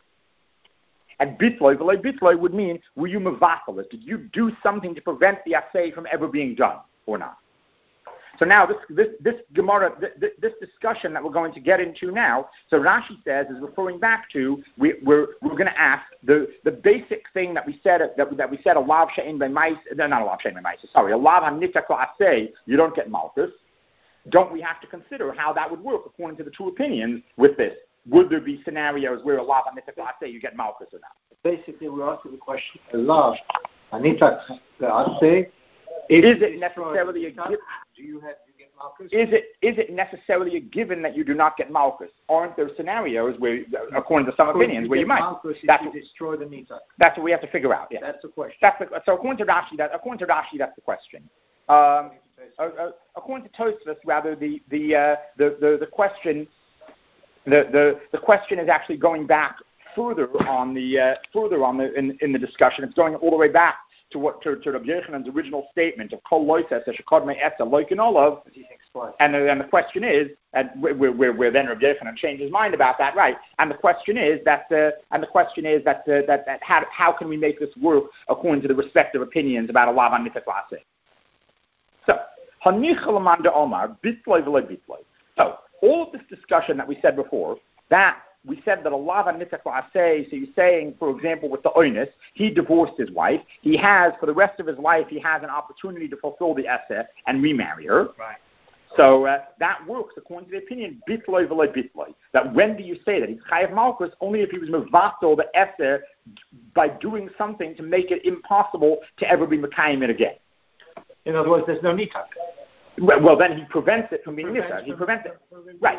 And bitloi v'loi bitloi would mean, were you mevatel? Did you do something to prevent the aseh from ever being done? Or not. So now this this this Gemara this, this discussion that we're going to get into now. So Rashi says is referring back to we, we're we're going to ask the, the basic thing that we said that, that we said a lav she'en b'mais no not a lav she'en b'mais sorry a lav hanitak la'aseh you don't get malchus. Don't we have to consider how that would work according to the two opinions with this? Would there be scenarios where a lav hanitak la'aseh you get malchus or not? Basically, we're asking the question: a lav hanitak la'aseh. Is it necessarily a given? Do you have you get malchus? Is it is it necessarily a given that you do not get malchus? Aren't there scenarios where, according to some so opinions, where you might? Malchus that's to destroy the nitak. That's what we have to figure out. Yeah. That's the question. That's the, so according to Rashi, that according to Rashi, that's the question. Um, uh, uh, according to Tosfos, rather the the, uh, the the the question the, the the question is actually going back further on the uh, further on the in, in the discussion. It's going all the way back to what to, to Rabbi Yochanan's original statement of Kol Loises Shekod Me'etza Loikin Olav, and then the question is, and where, where, where then Rabbi Yochanan changed his mind about that, right? And the question is that, uh, and the question is that uh, that, that how, how can we make this work according to the respective opinions about a lav nitak laseh? So Hanichal Amanda Omar Bitloi V'Loi Bitloi. So all of this discussion that we said before, that we said that a lava nitak la'aseh, so you're saying, for example, with the oinus, he divorced his wife. He has, for the rest of his life, he has an opportunity to fulfill the essay and remarry her. Right. So uh, that works according to the opinion, bitloi v'loi bitloi. That when do you say that? He's chayav malchus only if he was mevatel the essay by doing something to make it impossible to ever be mekayim it again. In other words, there's no nitak. Well, then he prevents it from being nitak. He prevents it. Right.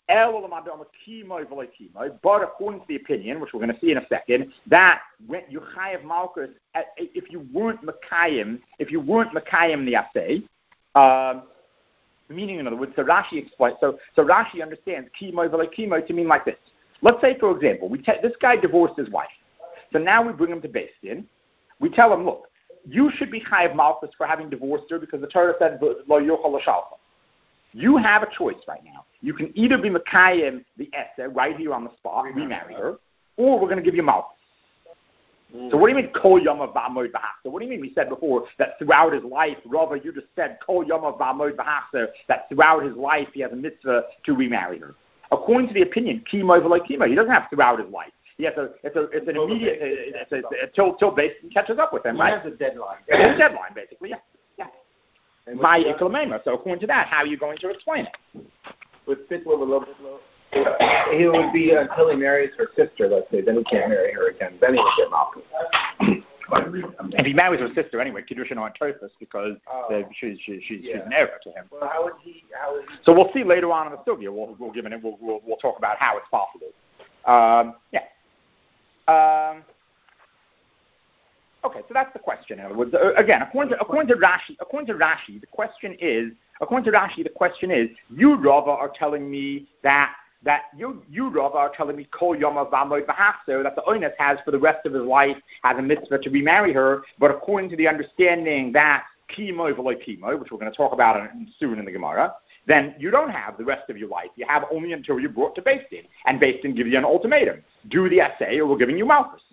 But according to the opinion, which we're going to see in a second, that when you chayav malchus, if you weren't mekayim, if you weren't mekayim the aseh, um, meaning in other words, so Rashi explains. So, so Rashi understands kimoy v'le kimoy to mean like this. Let's say, for example, we te- this guy divorced his wife. So now we bring him to Beis Din. We tell him, look, you should be chayav malchus for having divorced her because the Torah said lo yochal l'shalcha. You have a choice right now. You can either be mekayim the essay right here on the spot, remarry her, or we're going to give you malchus. Mm. So what do you mean kol yomav ba'amod b'hachzer? What do you mean? We said before that throughout his life, Rava, you just said kol yomav ba'amod b'hachzer, that throughout his life he has a mitzvah to remarry her. According to the opinion, kimo v'lo kimo, he doesn't have throughout his life. He has a, it's, a, it's an immediate, it's a, it's a, till, till Beis Din catches up with him, he right? He has a deadline. It's a deadline, basically, yeah. yeah. My iklamema. So according to that, how are you going to explain it? With Bitlo, Bitlo, Bitlo, he would be until he marries her sister, let's say, then he can't marry her again. Then he would get malchus. If he marries her sister anyway, Kiddushin on Tophus, because oh. uh, she's, she, she, yeah. she's an heir to him. Well, how would he, how would he... So we'll see later on in the sugya. We'll, we'll, give it, we'll, we'll, we'll talk about how it's possible. Um, yeah. Um, okay, so that's the question. In other words, uh, again, according to, according to Rashi, according to Rashi, the question is, according to Rashi, the question is, you Rava are telling me that that you, you Rava are telling me kol yomav v'amod b'hachzer, that the onus has for the rest of his life has a mitzvah to remarry her, but according to the understanding that kimo v'lo kimo, which we're going to talk about in, soon in the Gemara, then you don't have the rest of your life. You have only until you're brought to Beis Din, and Beis Din gives you an ultimatum: do the essay, or we're giving you malchus.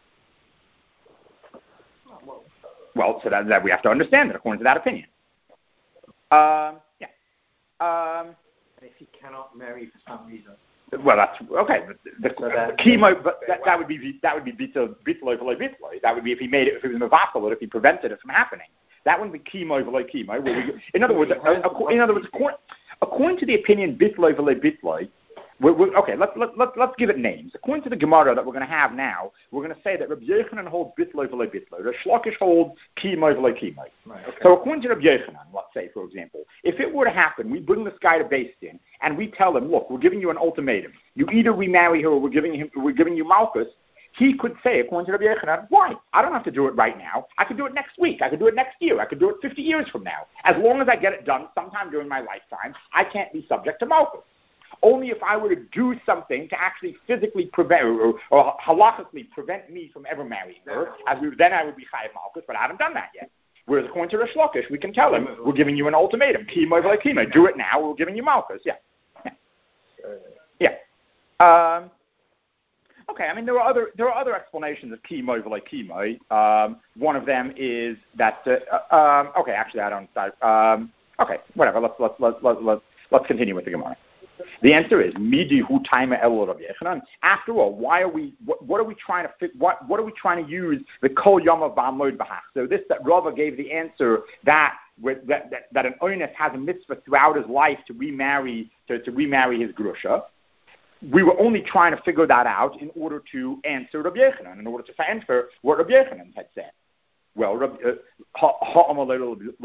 Well, so that, that we have to understand it according to that opinion. Um, yeah. Um, if he cannot marry for some reason. Well, that's okay. The, the, so that, the chemo, but that, that would be that would be bitlo bitlo v'lo bitlo. That would be if he made it, if it was mevatel, if he prevented it from happening. That wouldn't be chemo v'lo chemo. In other words, in other words, according, according to the opinion bitlo v'lo bitlo. We're, we're, okay, let's let, let, let's give it names. According to the Gemara that we're going to have now, we're going to say that Rabbi Yochanan holds bitlo v'lo bitlo. Rish Lakish holds kimo v'lo kimo. Right, okay. So according to Rabbi Yochanan, let's say, for example, if it were to happen, we bring this guy to Beis Din and we tell him, look, we're giving you an ultimatum. You either remarry her or we're giving him, we're giving you malchus. He could say, according to Rabbi Yochanan, why? I don't have to do it right now. I could do it next week. I could do it next year. I could do it fifty years from now. As long as I get it done sometime during my lifetime, I can't be subject to malchus. Only if I were to do something to actually physically prevent or, or halakhically prevent me from ever marrying her, as we, then I would be chayav malchus, but I haven't done that yet. Whereas according to Rish Lakish, we can tell him, we're giving you an ultimatum. Kimo v'lo kimo. Do it now, we're giving you malchus. Yeah. Yeah. yeah. Um, okay, I mean, there are other there are other explanations of kimo v'lo kimo. Um, one of them is that, uh, um, okay, actually, I don't, I, um, okay, whatever, let's, let's, let's, let's, let's, let's continue with the Gemara. The answer is midi hu taima el Rabbi Yochanan. After all, why are we? What, what are we trying to fit? What What are we trying to use the kol yomav v'amod b'hach? So this that Rava gave the answer that with, that, that that an onus has a mitzvah throughout his life to remarry to, to remarry his grusha. We were only trying to figure that out in order to answer Rabbi Yochanan, in order to answer what Rabbi Yochanan had said. Well, well, very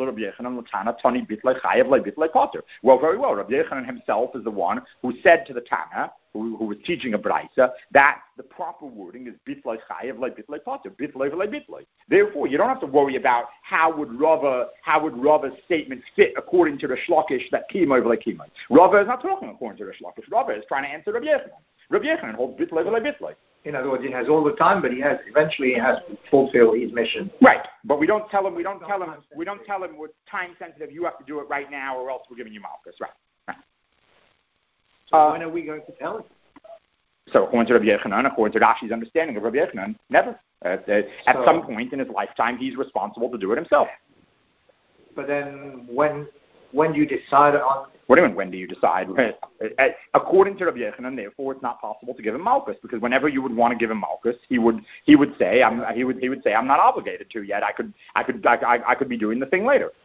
well. Rabbi Yochanan himself is the one who said to the Tana, who, who was teaching a brayso, that the proper wording is bitloi chayev like bitloi potter, bitloi like bitloi. Therefore, you don't have to worry about how would Rava, how would Rava's statement fit according to the Shlokish that kimo like kimo. Rava is not talking according to the Shlokish. Rava is trying to answer Rabbi Yochanan. Rabbi Yochanan holds bitloi like bitloi. In other words, he has all the time, but he has eventually he has to fulfill his mission. Right, but we don't tell him. We don't tell him. We don't tell him we're time sensitive. You have to do it right now, or else we're giving you malchus. Right. right. So uh, when are we going to tell him? So according to Rabbi Yochanan, according to Rashi's understanding of Rabbi Yochanan, never. Uh, uh, at so, some point in his lifetime, he's responsible to do it himself. But then, when when do you decide on? What do you mean, when do you decide? According to Rabbi Yochanan, therefore, it's not possible to give him malchus, because whenever you would want to give him malchus, he would he would say, I'm, he would he would say, I'm not obligated to yet. I could I could I, I could be doing the thing later.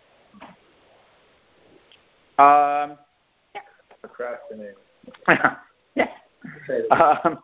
Um, yeah. Procrastinating. yeah. Um,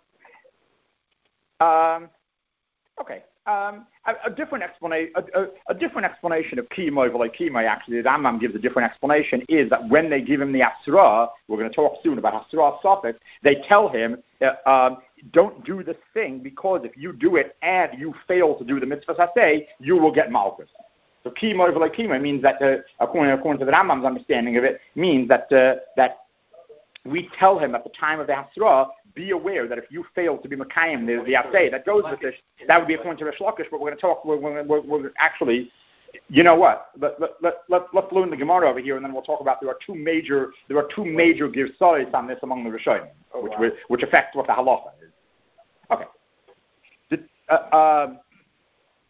um, okay. Um, a, a different explanation, a, a, a different explanation of kimo v'lo kimo. Actually, the Rambam gives a different explanation. Is that when they give him the asra, we're going to talk soon about asra suffix. They tell him, uh, um, don't do this thing, because if you do it and you fail to do the mitzvah saseh, you will get malchus. So kimo v'lo kimo means that, uh, according, according to the Rambam's understanding of it, means that uh, that we tell him at the time of the asra, be aware that if you fail to be Makayim, the, the Asay, that goes with this, that would be according to Rish Lakish, but we're going to talk, we're, we're, we're, we're actually, you know what, let, let, let, let, let's learn the Gemara over here, and then we'll talk about, there are two major, there are two major girsayos on this among the Rishonim, oh, which, wow. which affect what the halacha is. Okay. The, uh, um,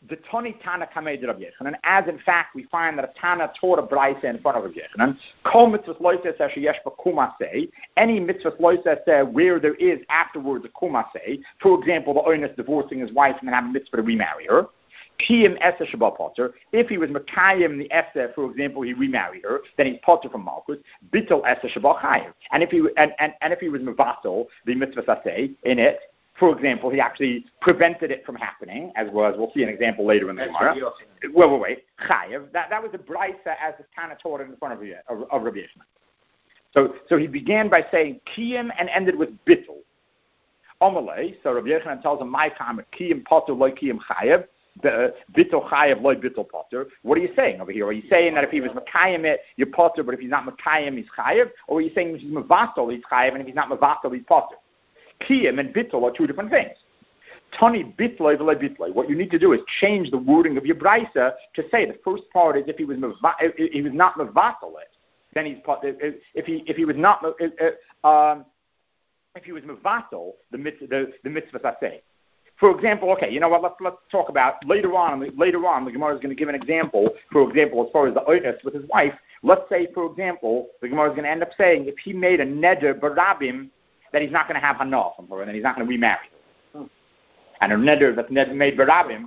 the Tani Tana Kamei de Rabbi Yechanan, as in fact we find that a Tana taught a Braisa in front of Rabbi Yechanan, Kol mitzvahs loises asher yesh b'kumasei, any mitzvahs loises where there is afterwards a kumasei, for example, the oinus divorcing his wife and then have a mitzvah to remarry her, Kiyim Esa Shabbat Potter, if he was Makayim the Esa, for example, he remarried her, then he's Potter from Malchus, Bittel Esa Shabbat Chayiv. And if he and, and, and if he was Mevatel, the mitzvah saseh, in it, for example, he actually prevented it from happening, as well as we'll see an example later in the Gemara. Wait, wait, wait. Chayiv. That, that was a brisa as the Tana taught in front of, of, of Rabbi Yishmael. So, so he began by saying Kiyim and ended with Bittel. Omalei, so Rabbi Yishmael tells him, my comment, Kiyim Potter, loy Kiyim Chayiv, Bittel Chayiv, loy Bittel Potter. What are you saying over here? Are you saying that if he was Makayim it, you're Potter, but if he's not Makayim, he's Chayiv? Or are you saying if he's Mevatel, he's Chayiv, and if he's not Mevatel, he's Potter? Kiyim and bittul are two different things. Tani bitloi v'le bitloi. What you need to do is change the wording of your brisa to say the first part is if he was meva, if he was not mevatel it, then he's if he if he was not um, if he was mevatel the mitzvah the, the mitzvah saseh. For example, okay, you know what? Let's let's talk about later on. Later on, the Gemara is going to give an example. For example, as far as the oinus with his wife, let's say, for example, the Gemara is going to end up saying if he made a neder barabim, that he's not going to have hana from her, and then he's not going to remarry her. Hmm. And a neder that's made barabim.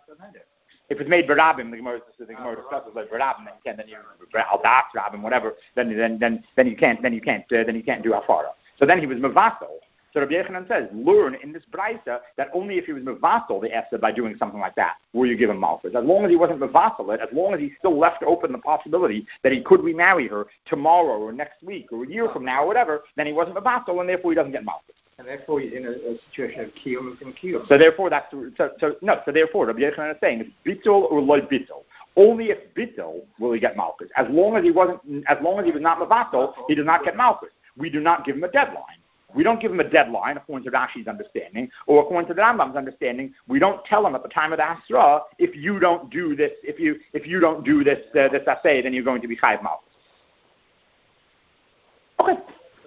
If it's made barabim, the Gemara discusses like barabim, then you can't, then you al das rabim, whatever. Then then then then you can't then you can't uh, then you can't do afara. So then he was mevatel. So Rabbi Yechanan says, learn in this brisa that only if he was mevatel the esa by doing something like that will you give him malchus. As long as he wasn't mevatel it, as long as he still left open the possibility that he could remarry her tomorrow or next week or a year from now or whatever, then he wasn't mevatel and therefore he doesn't get malchus. And therefore he's in a, a situation of kiyum from kiyum. So therefore that's so, so no. So therefore Rabbi Yechanan is saying it's bittul or loy bittul. Only if bittul will he get malchus. As long as he wasn't, as long as he was not mevatel, he does not get malchus. We do not give him a deadline. We don't give him a deadline according to Rashi's understanding, or according to the Rambam's understanding. We don't tell him at the time of the Hasra, if you don't do this, if you if you don't do this uh, this assay, then you're going to be chayiv malchus. Okay.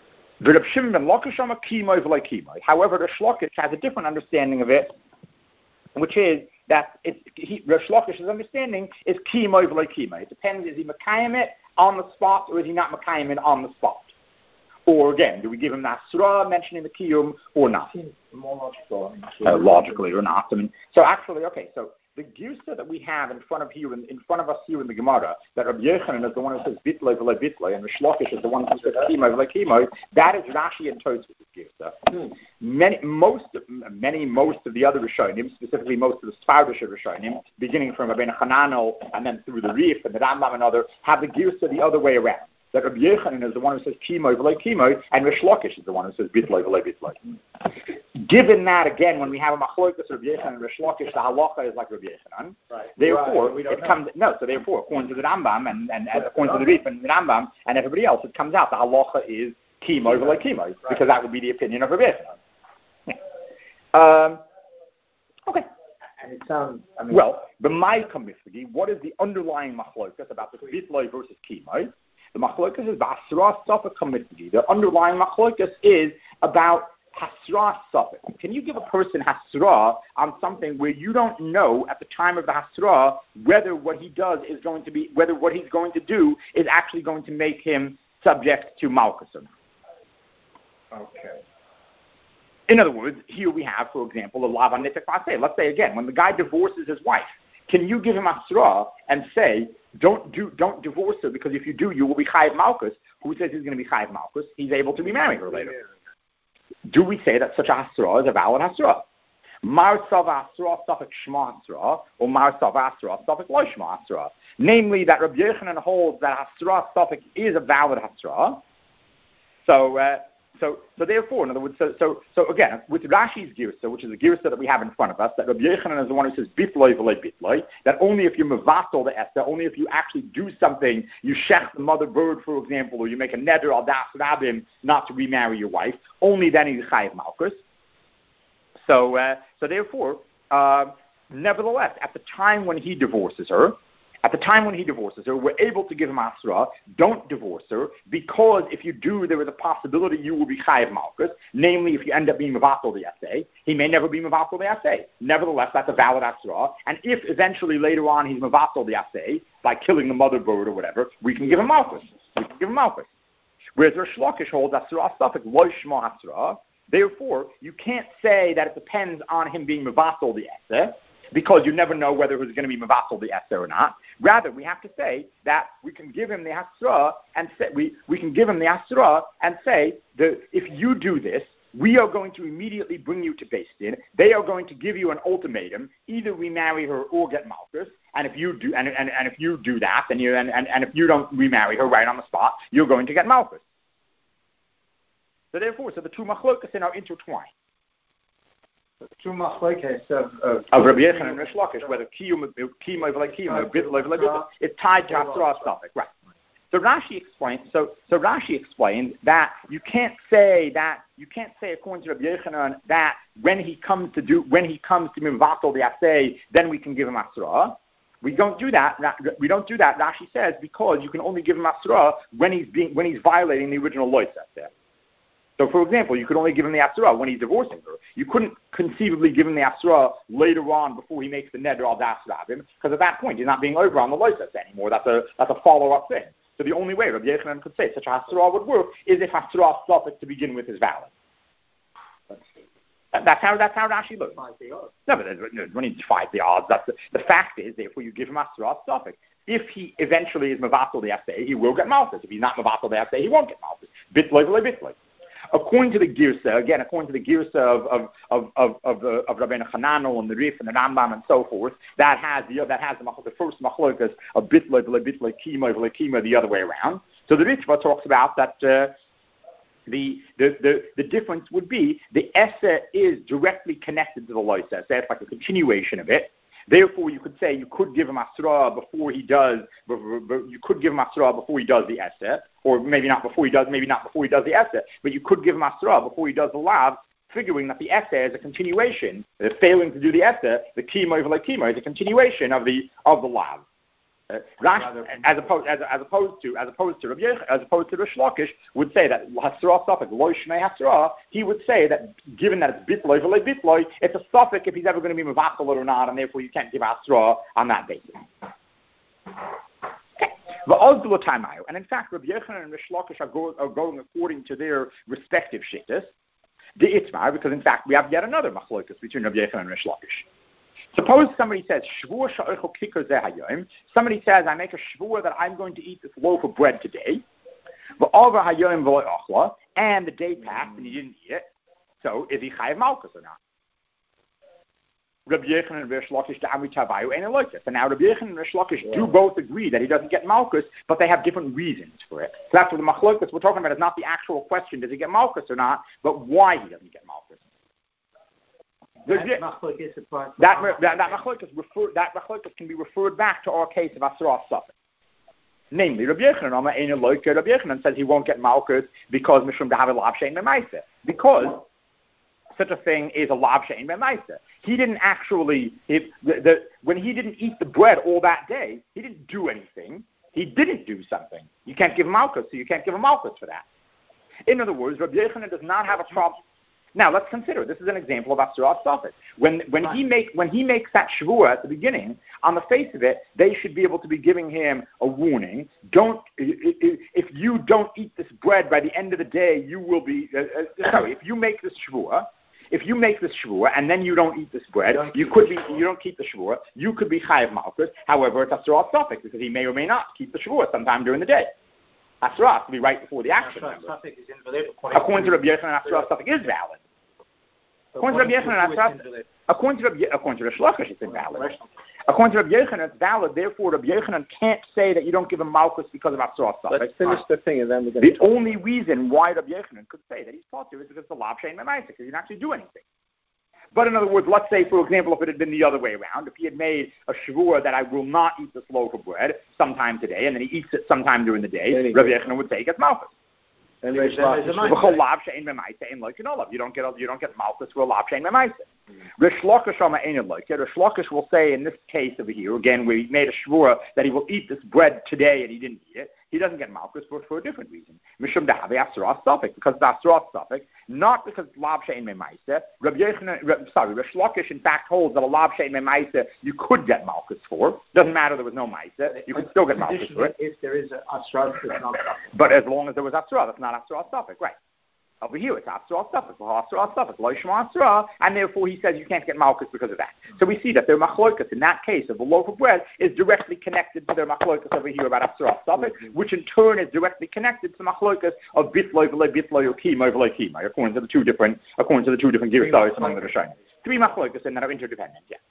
However, the Shlokish has a different understanding of it, which is that it's he, the Shlokish's understanding is kimoy v'loy kimoy. It depends: is he makayim it on the spot, or is he not makayim it on the spot? Or again, do we give him the asra mentioning the kiyum or not? More logical. Uh, logically or not. I mean, so actually, okay, so the girsa that we have in front of here, in, in front of us here in the Gemara, that Rabbi Yechanan is the one who says bitloi v'le bitloi, and the Shlokish is the one who says kimoy v'le kimoy. That is Rashi and Tosfos girsa. Hmm. Many, most, many, most of the other Rishonim, specifically most of the Sfardish Rishonim, beginning from Rabbeinu Hananel and then through the Rif and the Rambam and other, have the girsa the other way around. That Rabbi Yechanan is the one who says kimoy v'le kimoy, and Rish Lakish is the one who says bitloi v'le bitloi. Given that, again, when we have a machlokas Rabbi Yechanan and Rish Lakish, the halacha is like Rabbi Yechanan. Right. Therefore, right. it know. comes no. So therefore, according to the Rambam and, and, and according to the Rif and the Rambam and everybody else, it comes out the halacha is kimoy v'le kimoy, right. because that would be the opinion of Rabbi Yechanan. Yeah. Um, okay. And it sounds. I mean, well, the my kamifagi. What is the underlying machlokas about the bitloi versus kimoy? The machlokas is Hasra Safek Hamitzi. The underlying machlokas is about Hasra Safek. Can you give a person Hasra on something where you don't know at the time of the Hasra whether what he does is going to be, whether what he's going to do is actually going to make him subject to Malchus or not? Okay. In other words, here we have, for example, the Lava Nitek Maseh. Let's say again, when the guy divorces his wife, can you give him Hasra and say, don't do, don't divorce her, because if you do, you will be chayiv malchus? Who says he's going to be chayiv malchus? He's able to remarry her later. Do we say that such a Hasra is a valid Hasra? Mar sav Hasra safek shma Hasra, or Mar sav Hasra safek lo shma Hasra. Namely, that Rabbi Yechanan holds that Hasra safek is a valid Hasra. So, uh, So, so therefore, in other words, so, so, so again, with Rashi's girsa, which is the girsa that we have in front of us, that Rabbi Yechanan is the one who says bitloi v'lei bitloi, that only if you mevatel the esta, only if you actually do something, you shech the mother bird, for example, or you make a neder al das rabim not to remarry your wife, only then he's chayiv malchus. So, uh, so therefore, uh, nevertheless, at the time when he divorces her, At the time when he divorces her, we're able to give him Asra. Don't divorce her, because if you do, there is a possibility you will be Chayiv Malkus. Namely, if you end up being Mevatel the Essay, he may never be Mevatel the Essay. Nevertheless, that's a valid Asra. And if eventually later on he's Mevatel the Essay by killing the mother bird or whatever, we can give him Malkus. We can give him Malkus. Whereas Rish Lakish holds Asra Safek Lo Shma Asra. Therefore, you can't say that it depends on him being Mevatel the Essay, because you never know whether he's going to be Mevatel the Essay or not. Rather, we have to say that we can give him the Asra and say, we, we can give him the Asra and say that if you do this, we are going to immediately bring you to Beis Din. They are going to give you an ultimatum: either we marry her or get Malkus. And if you do, and, and, and if you do that, then you and, and, and if you don't remarry her right on the spot, you're going to get Malkus. So therefore, so the two machlokas are intertwined. The two machlokas of of, of Rabbi Yochanan and Rish Lakish, whether kiyum kiyum like kiyum, bit like bit, it's tied to Asra Safek, right? So Rashi explains. So so Rashi explains that you can't say that you can't say according to Rabbi Yochanan that when he comes to do when he comes to Mevatel the Asay, then we can give him Asra. We don't do that. We don't do that. Rashi says because you can only give him Asra when he's being when he's violating the original lois there. So, for example, you could only give him the Asra when he's divorcing her. You couldn't conceivably give him the Asra later on before he makes the neder al das rabim, because at that point he's not being over on the lois anymore. That's a that's a follow up thing. So the only way Rabbi Yochanan could say such a Asra would work is if Asra Safek to begin with is valid. That's how that's how Rashi looks. No, but when he defies the odds, that's the, the fact is, therefore, you give him Asra Safek. If he eventually is Mevatel the Essay, he will get Malkus. If he's not Mevatel the Essay, he won't get Malkus. Bitloi v'le bitloi. According to the Girsa, again, according to the Girsa of of of of of, uh, of Rabbeinu Hananel and the Rif and the Rambam and so forth, that has the that has the, the first machlokas of bitloi v'le bitloi kima v'le kima the other way around. So the Ritva talks about that. Uh, The, the, the, the difference would be the Essa is directly connected to the Loisa. So it's like a continuation of it. Therefore, you could say you could give him Asra before he does, you could give him Asra before he does the Essa, or maybe not before he does, maybe not before he does the Essa, but you could give him Asra before he does the Lav, figuring that the Essa is a continuation. The failing to do the Essa, the Kima over like Kima, is a continuation of the of the Lav. Uh, Rash, as opposed as, as opposed to as opposed to Rabbi Yech, as opposed to Rish Lakish would say that Hasra Safek Lo Shnei Hasra, he would say that given that it's bitloi v'le bitloi, it's a Safek if he's ever going to be Mevatel or not, and therefore you can't give Hasra on that basis. Okay. And in fact, Rabbi Yochanan and Rish Lakish are, go, are going according to their respective shittas, the Itmar, because in fact we have yet another machlokas between Rabbi Yochanan and Rish Lakish. Suppose somebody says, somebody says, I make a shvur that I'm going to eat this loaf of bread today, and the day passed and he didn't eat it, so is he chayav malchus or not? Rabbi Yochanan and Rish Lakish da'amri tavayu ain't like this. And now Rabbi Yochanan and Rish Lakish yeah. do both agree that he doesn't get malchus, but they have different reasons for it. So that's what the machlokas we're talking about is not the actual question, does he get malchus or not, but why he doesn't get malchus. That that that machlokas refer that machlokas can be referred back to our case of Asra Safek. Namely, Rabbi Yochanan Amar Ein Eloka. Rabbi Yochanan says he won't get malchus because mishum dahav lav shein b'maisa, because such a thing is a lav shein b'maisa. He didn't actually he, the, the, when he didn't eat the bread all that day, he didn't do anything. He didn't do something. You can't give him malchus, so you can't give him malchus for that. In other words, Rabbi Yochanan does not have a problem. Now let's consider this is an example of Asra Safek. When when he make when he makes that shvua at the beginning, on the face of it, they should be able to be giving him a warning. Don't if you don't eat this bread by the end of the day, you will be uh, uh, sorry. If you make this shvua, if you make this shvua and then you don't eat this bread, you could be you don't keep the shvua. You could be chayav malchus. However, it's Asra Safek because he may or may not keep the shvua sometime during the day. Asra to be right before the action. According to Rabbi Yochanan, Asra Safek is valid. According to Rabbi Yochanan, Asra, according to Rabbi, according to Rish Lakish, it's invalid. According to Rabbi Yochanan, it's valid. Therefore, Rabbi Yochanan can't say that you don't give him malchus because of Asra Safek. Let's finish the thing and then we're going to. The only reason why Rabbi Yochanan could say that he's taught to is because the lav shein b'maisa, because he didn't actually do anything. But in other words, let's say, for example, if it had been the other way around, if he had made a shvur that I will not eat this loaf of bread sometime today, and then he eats it sometime during the day, Rabbi Yochanan would say he gets malchus. And there's a You don't get you don't get malchus for a lav she'ein memaisa. Rish Lakish on ain't like it. Rish Lakish will say in this case over here again, where he made a shvura that he will eat this bread today and he didn't eat it. He doesn't get malchus for, for a different reason. Mishum dahavi asura safek, because the asura safek, not because lav she'ein memaisa. Rabbi Yochanan, sorry, Rish Lakish in fact holds that a lav she'ein memaisa you could get malchus for. Doesn't matter there was no maisa, you could still get malchus for it. If there is an asura, it's not. But as long as there was asura, that's not asura safek, right? Over here, it's Asura Safek, Asura Safek, Lo Shema Asura, and therefore he says you can't get Malchus because of that. So we see that their machlokas in that case of the loaf of bread is directly connected to their machlokas over here about Asura Safek, which in turn is directly connected to the machlokas of Bitlo, V'le Bitlo, or Kimo, V'le Kimo, according to the two different, according to the two different Girsayos among the Rishonim. Three machlokas and that are interdependent, yeah.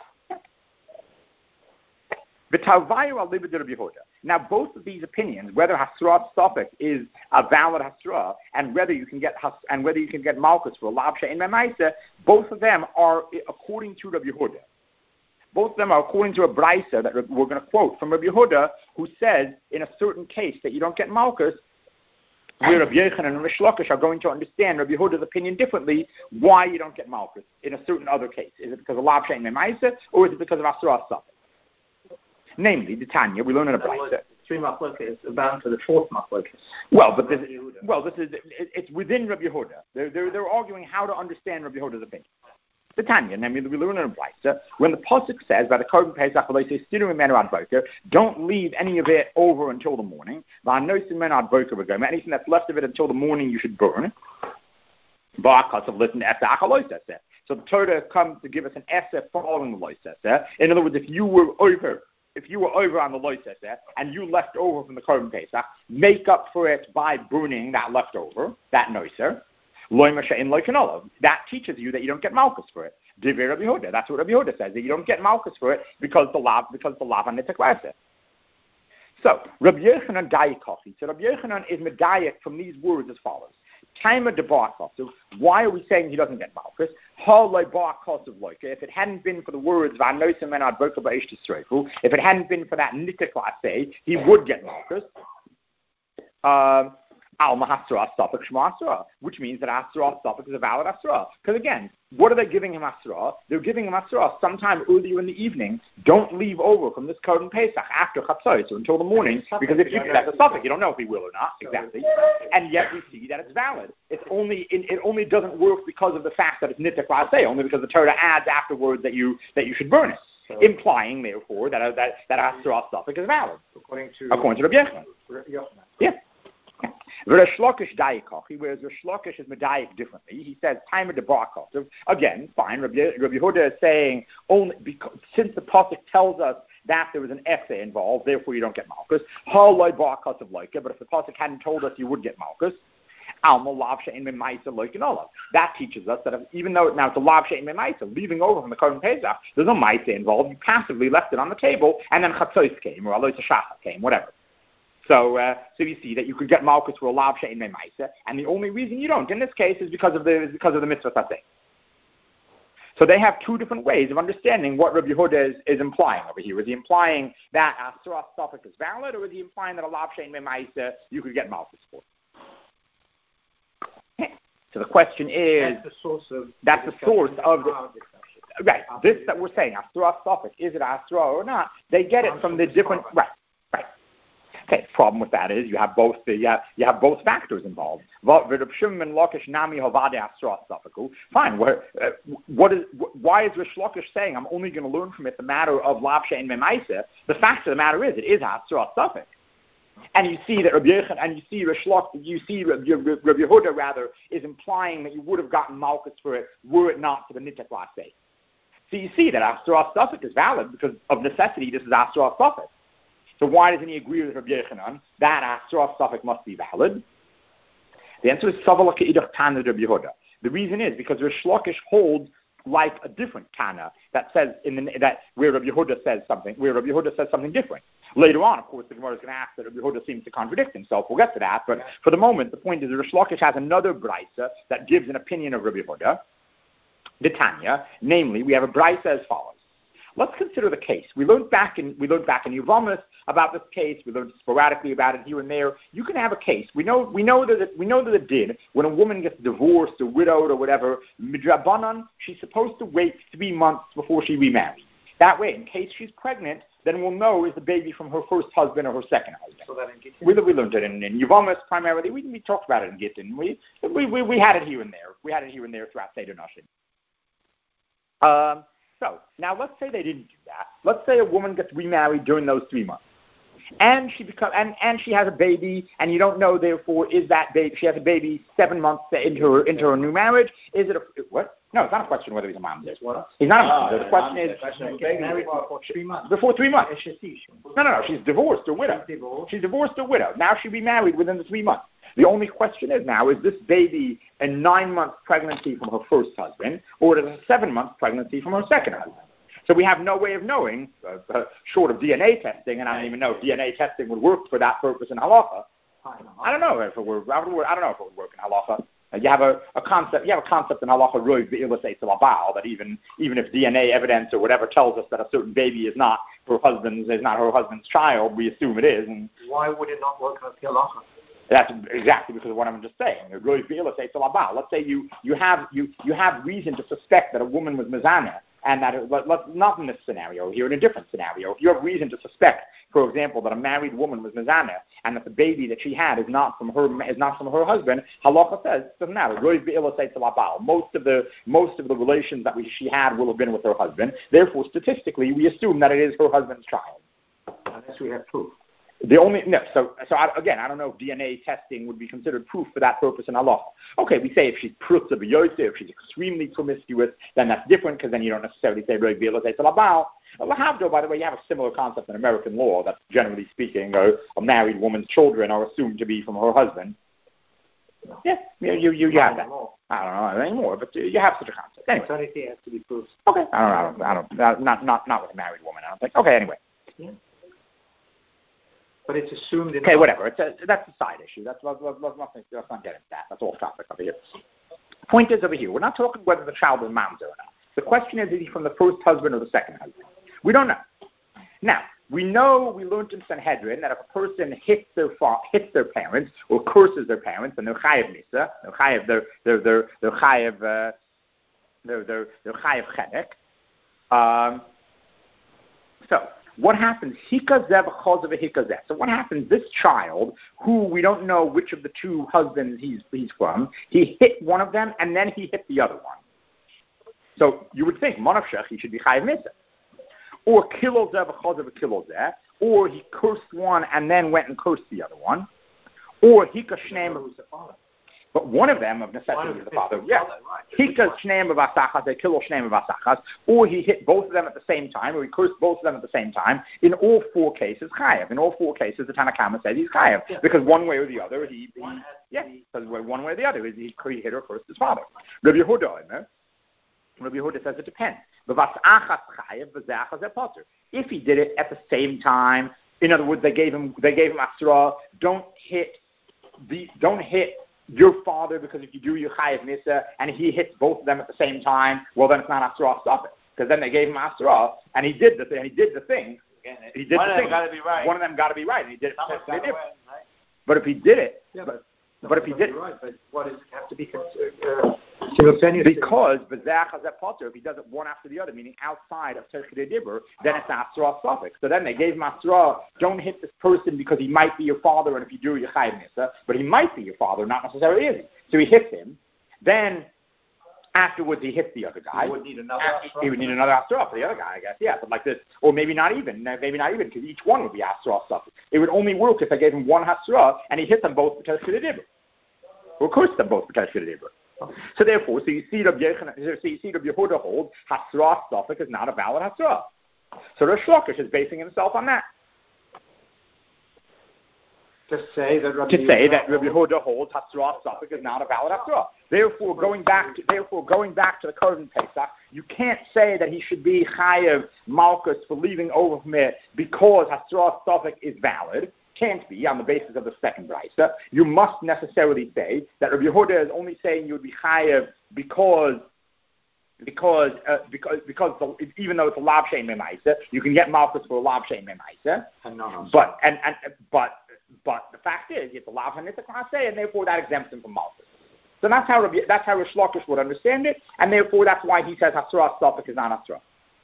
Now, both of these opinions, whether Hasra Safek is a valid Hasra, and whether you can get has, and whether you can get Malchus for a Lav She'ein Memaisa, both of them are according to Rabbi Yehuda. Both of them are according to a brisa that we're going to quote from Rabbi Yehuda, who says in a certain case that you don't get Malchus, where Rabbi Yochanan and Rish Lakish are going to understand Rabbi Yehuda's opinion differently, why you don't get Malchus in a certain other case. Is it because of Lav She'ein Memaisa, or is it because of Hasra Safek? Namely, the Tanya, we learn in a brisa. Three machlokas is bound to the fourth machlokas. Well, but this, well, this is it, it's within Rabbi Yehuda. They're, they're they're arguing how to understand Rabbi Yehuda's opinion. The Tanya, namely, we learn in a brisa when the pasuk says by the Korban Pesach, don't leave any of it over until the morning. Anything that's left of it until the morning, you should burn. So the Torah comes to give us an essay following the loiseseh. In other words, if you were over. If you were over on the loiseseh and you left over from the Korban Pesach, make up for it by burning that leftover, that noiser. That teaches you that you don't get malchus for it. Divrei Rabbi Yehuda. That's what Rabbi Yehuda says, that you don't get malchus for it because the lav because the lav on nitzak. So Rabbi Yochanan dayikochi. So Rabbi Yochanan is medayik from these words as follows. Taima debarkos. So why are we saying he doesn't get malchus? If it hadn't been for the words if it hadn't been for that nitiklaseh, he would get malchus. Uh, which means that Asra Safek is a valid Asra. Because again, what are they giving him Asra? They're giving him Asra sometime earlier in the evening. Don't leave over from this Korban Pesach after Chatzos, so until the morning, because if you that's a Safek, you don't know if he will or not, exactly. And yet we see that it's valid. It's only it, it only doesn't work because of the fact that it's Nitik Laseh, only because the Torah adds afterwards that you that you should burn it. So, implying, therefore, that that that Asra Safek is valid. According to according to Rabbi Yochanan. Yeah. Whereas Rish Lakish is medayik differently. He says, time of the barakos. Again, fine, Rabbi, Rabbi Yehuda is saying, only because, since the pasuk tells us that there was an essay involved, therefore you don't get malchus. Haloi barakos of loika, but if the pasuk hadn't told us you would get malchus, alma lav she'ein memaisa loikin olav. That teaches us that if, even though now it's a lav she'ein memaisa, leaving over from the Korban Pesach, there's no maisa involved. You passively left it on the table, and then chatzos came, or alois hashachar came, whatever. So, uh, so you see that you could get malchus for a lav she'ein memaisa, and the only reason you don't in this case is because of the is because of the mitzvah taseh. So they have two different ways of understanding what Rabbi Yehuda is, is implying over here. Is he implying that Asura Safek is valid, or is he implying that a lav she'ein memaisa you could get malchus for? So the question is, that's the source of that's the source of the, right. This that we're saying Asura Safek, is it Asura or not? They get it from the different right. Okay, problem with that is you have both the uh, you have both factors involved. Fine. What, uh, what is why is Rish Lakish saying I'm only going to learn from it the matter of lav she'ein memaisa? The fact of the matter is it is Asura Safek, and you see that Rabbi Yochanan and you see Rish Lakish, you see Rabbi, Rabbi Yehuda rather is implying that you would have gotten malchus for it were it not for the nitek laseh. So you see that Asura Safek is valid because of necessity. This is Asura Safek. So why doesn't he agree with Rabbi Yochanan that Asura Safek must be valid? The answer is Savala Ke'idach Tana Rabbi Yehuda. The reason is because Rish Lakish holds like a different Tana that says in the, that where Rabbi Yehuda says something, where Rabbi Yehuda says something different. Later on, of course, the Gemara is going to ask that Rabbi Yehuda seems to contradict himself. We'll get to that, but for the moment, the point is that Rish Lakish has another brisa that gives an opinion of Rabbi Yehuda, the Tanya. Namely, we have a brisa as follows. Let's consider the case. We learned back in we learned back in Yevamos about this case. We learned sporadically about it here and there. You can have a case. We know we know that it, we know that it did when a woman gets divorced or widowed or whatever. Midrabanan, she's supposed to wait three months before she remarries. That way, in case she's pregnant, then we'll know is the baby from her first husband or her second husband. So that in Gittin. We, we learned it in, in Yevamos primarily. We, we talked about it in Gittin. We, we, we, we had it here and there. We had it here and there throughout Seder Nashim. Um, so, now let's say they didn't do that. Let's say a woman gets remarried during those three months. And she become, and, and she has a baby, and you don't know, therefore, is that baby, she has a baby seven months into her, into her new marriage. Is it a, what? No, it's not a question whether he's a mamzer. He's not a mamzer. The question is, getting married before three months. Before three months. No, no, no. She's divorced or widowed. She's divorced. She's divorced or widowed. Now she remarried within the three months. The only question is now, is this baby a nine-month pregnancy from her first husband, or is it a seven-month pregnancy from her second husband? So we have no way of knowing, uh, uh, short of D N A testing, and I don't even know if D N A testing would work for that purpose in halacha. I don't know if it would. I don't know if it would work in halacha. Uh, you have a, a concept. You have a concept in halacha roiv v'ilosei tzalabal that even even if D N A evidence or whatever tells us that a certain baby is not her husband's is not her husband's child, we assume it is. And why would it not work on halacha? That's exactly because of what I'm just saying. Let's say you, you have you, you have reason to suspect that a woman was mizaneh, and that it, let, let, not in this scenario here, in a different scenario. If you have reason to suspect, for example, that a married woman was mizaneh, and that the baby that she had is not from her is not from her husband, halacha says it doesn't matter. Most of the most of the relations that we, she had will have been with her husband. Therefore, statistically, we assume that it is her husband's child, unless we have proof. The only no, so so I, again, I don't know if D N A testing would be considered proof for that purpose in halacha. Okay, we say if she's prutza b'yosef, if she's extremely promiscuous, then that's different because then you don't necessarily say roi b'ilosei tzalabal. Lahavdo, by the way, you have a similar concept in American law that, generally speaking, a, a married woman's children are assumed to be from her husband. Yeah, you you you, you have that. I don't know anymore, but you have such a concept. Anyway, so anything has to be proved. Okay, I don't, I don't, I don't, not not not with a married woman. I don't think. Okay, anyway. Yeah. But it's assumed in... Okay, whatever. It's a, that's a side issue. That's, let's, let's, let's, not, let's not get into that. That's off topic over here. Point is over here. We're not talking whether the child is mamzer or not. The question is, is he from the first husband or the second husband? We don't know. Now, we know, we learned in Sanhedrin that if a person hits their fa- hits their parents or curses their parents, then they're chayav misa, they're chayav, they're, they're, they're, they're chayav, uh, they're, they're, they're chayav chedek. Um, so, what happens? So what happens? This child, who we don't know which of the two husbands he's he's from, he hit one of them and then he hit the other one. So you would think monafshech he should be chayav misa, or kilo zeh v'chol kilo zeh, or he cursed one and then went and cursed the other one, or hika shneim. But one of them, of necessity, is the father. Yeah. Hika shneim v'asachas, they kilo shneim v'asachas, or he hit both of them at the same time, or he cursed both of them at the same time. In all four cases, chayav. In all four cases, the Tanna Kama says he's chayav, yeah. Because one way or the other, he, he yeah, because one way or the other, he, he hit or cursed his father. Rabbi Yehuda, no? Rabbi Yehuda says it depends. If he did it at the same time, in other words, they gave him they gave him asra. Don't hit the don't hit. your father, because if you do your chayav misa and he hits both of them at the same time, well then it's not asra, stop it. Because then they gave him asra and he did the thing. He did the thing. He did One the of thing. them got to be right. One of them got to be right. And he did it. They did. Right? But if he did it, yeah, but, but if he did, right. But what does it have to be considered? Uh, simultaneous. Because if he does it one after the other, meaning outside of Terchidei Dibur, then it's asra suffix. So then they gave him asra. Don't hit this person because he might be your father, and if you do, you're chayav misa. But he might be your father, not necessarily is he. So he hits him. Then afterwards, he hits the other guy. He would need another. Astra. He would need another astra for the other guy, I guess. Yeah, but like this, or maybe not even. Maybe not even, because each one would be astra suffix. It would only work if I gave him one astra and he hit them both for Terchidei Dibur. Or cursed them both for Terchidei Dibur. So therefore, so you see Rabbi Yehuda holds hasra suffix is not a valid hasra. So Rosh Lakish is basing himself on that. To say that Rabbi to say that Rabbi Yehuda holds hasra suffix is not a valid hasra. Therefore, going back to therefore going back to the Korban Pesach, you can't say that he should be chayav malchus for leaving over from it because hasra suffix is valid. Can't be on the basis of the second brisa. You must necessarily say that Rabbi Yehuda is only saying you would be chayav because because uh, because because the, even though it's a lav shein memaisa, you can get malchus for a lav shein memaisa. But and and but but the fact is, it's a lav hanitzak maaseh, and therefore that exempts him from malchus. So that's how Rabbi, that's how Rish Lakish would understand it, and therefore that's why he says hasra safek is not hasra.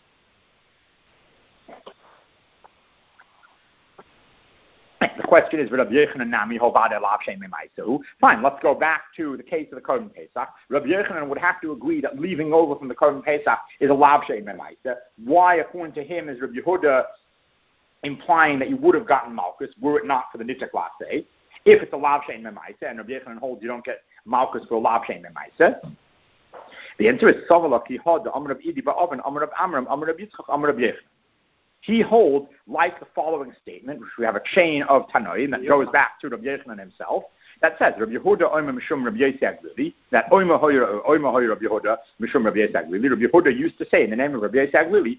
The question is, Rabbi Yochanan nami hovada lav shein memaisa. Fine, let's go back to the case of the Korban Pesach. Rabbi Yochanan would have to agree that leaving over from the Korban Pesach is a lav shein memaisa. Why, according to him, is Rabbi Yehuda implying that you would have gotten malchus were it not for the nitzak laseh? If it's a lav shein memaisa, and Rabbi Yochanan holds you don't get malchus for a lav shein memaisa. The answer is Savala ki had Amr of Idi ba'oven Amr of Amram Amr of Yitzchak Amr of Yochanan. He holds, like the following statement, which we have a chain of Tanoim that goes back to Rabbi Yochanan himself, that says, Rabbi Yehuda oima mishum Rabbi Yosef Aglili, that oima hoyer oima hoyer Rabbi Yehuda mishum Rabbi Yosef Aglili. Rabbi Yehuda used to say in the name of Rabbi Yosef Aglili,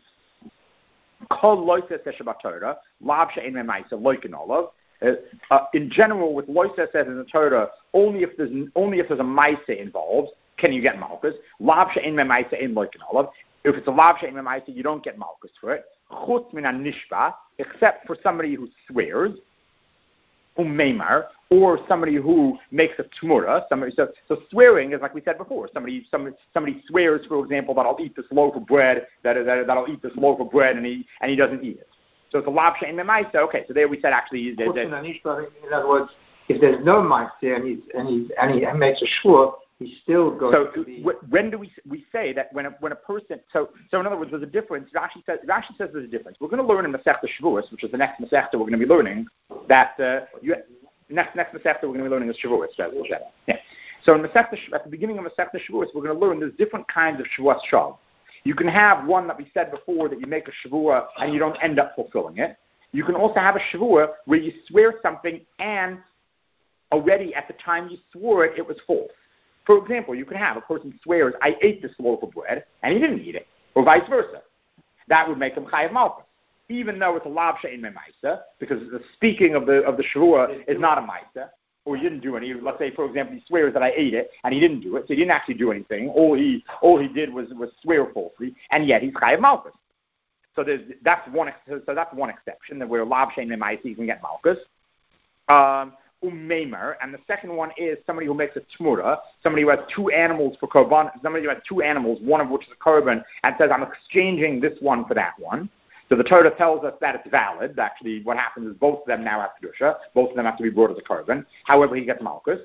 Kol loises eshabat Torah, lav she'en memaisa loikin olav. In general, with loises says in the Torah, only if there's only if there's a maisa involved can you get malchus. Lav she'en memaisa in loikin olav. If it's a lav she'en memaisa, you don't get malchus for it. Chutz min nishba, except for somebody who swears, umeimar, or somebody who makes a tmura. Somebody, so, so swearing is like we said before. Somebody, somebody, somebody swears, for example, that I'll eat this loaf of bread, that, that, that I'll eat this loaf of bread, and he and he doesn't eat it. So it's a lav she'en memaisa. Okay, so there we said actually. Chutz min nishba. In other words, if there's no maisa and he and he and he makes a shvur, he's still going so to be... when do we we say that when a, when a person... So so in other words, there's a difference. Rashi says, Rashi says there's a difference. We're going to learn in Masechta Shavuos, which is the next Masechta we're going to be learning, that... Uh, you, next next Masechta we're going to be learning is Shavuos. Yeah. So in Masechta, at the beginning of Masechta Shavuos, we're going to learn there's different kinds of Shavuos Shav. You can have one that we said before, that you make a Shavua and you don't end up fulfilling it. You can also have a Shavua where you swear something and already at the time you swore it, it was false. For example, you can have a person swears, I ate this loaf of bread, and he didn't eat it, or vice versa. That would make him chayav malchus, even though it's a lav she'en memaisa, because the speaking of the of the shavua is not a maisa, or he didn't do any. Let's say, for example, he swears that I ate it, and he didn't do it, so he didn't actually do anything. All he all he did was, was swear falsely, and yet he's chayav malchus. So there's that's one so that's one exception, that where lav she'en memaisa you can get malchus. Um, Umeimer, and the second one is somebody who makes a tmura, somebody who has two animals for korban, somebody who has two animals, one of which is a korban, and says, I'm exchanging this one for that one. So the Torah tells us that it's valid. Actually, what happens is both of them now have kedusha, both of them have to be brought as a korban. However, he gets malchus.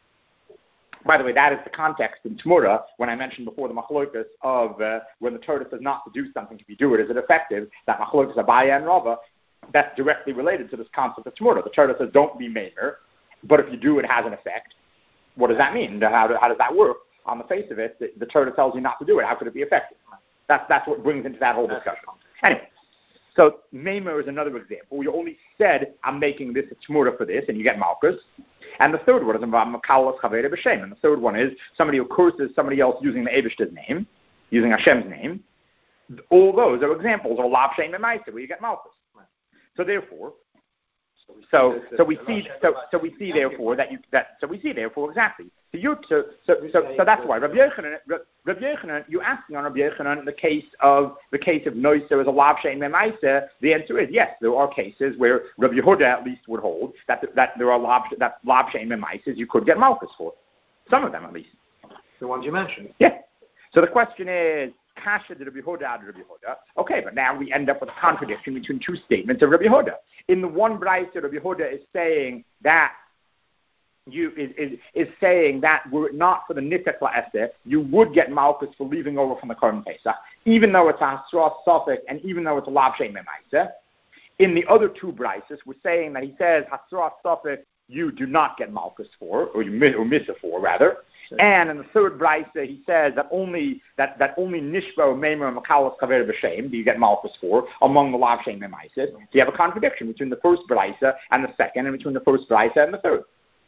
By the way, that is the context in tmura, when I mentioned before the machlokas of uh, when the Torah says not to do something, if you do it, is it effective? That machlokas Abaya and Rava, that's directly related to this concept of tmura. The Torah says don't be maker, but if you do, it has an effect. What does that mean? How, do, how does that work? On the face of it, the, the Torah tells you not to do it. How could it be effective? That's that's what brings into that whole discussion. Anyway, so mamer is another example. You only said, I'm making this a tmura for this, and you get malchus. And the third one is makalas chavere b'shem. And the third one is somebody who curses somebody else using the Eibishter's name, using Hashem's name. All those are examples of lav she'en memaisa, where you get malchus. So therefore, so so we see so so we see therefore that you that so we see therefore exactly. So you so so so, so that's why Rabbi Yochanan, Rabbi Yochanan, you asking on Rabbi Yochanan the case of the case of noiser as a lav she'en memaisa. The answer is yes. There are cases where Rabbi Yehuda at least would hold that that there are lav that lav she'en memaisas you could get malchus for. Some of them at least. The ones you mentioned. Yeah. So the question is, Kasha de Rabbi Yehuda ad Rabbi Yehuda. Okay, but now we end up with a contradiction between two statements of Rabbi Yehuda. In the one brayso, Rabbi Yehuda is saying that you is, is is saying that were it not for the nitzak la'aseh, you would get malchus for leaving over from the Korban Pesach, even though it's a hasra safek and even though it's a lav she'en memaisa. In the other two braysos, we're saying that he says hasra safek you do not get malchus for, or you miss, or miss it for rather. And in the third brayso, he says that only that, that only nishba or meimer and makalas chaver b'shem do you get malchus for among the lav she'en memaises. So you have a contradiction between the first brayso and the second, and between the first brayso and the third.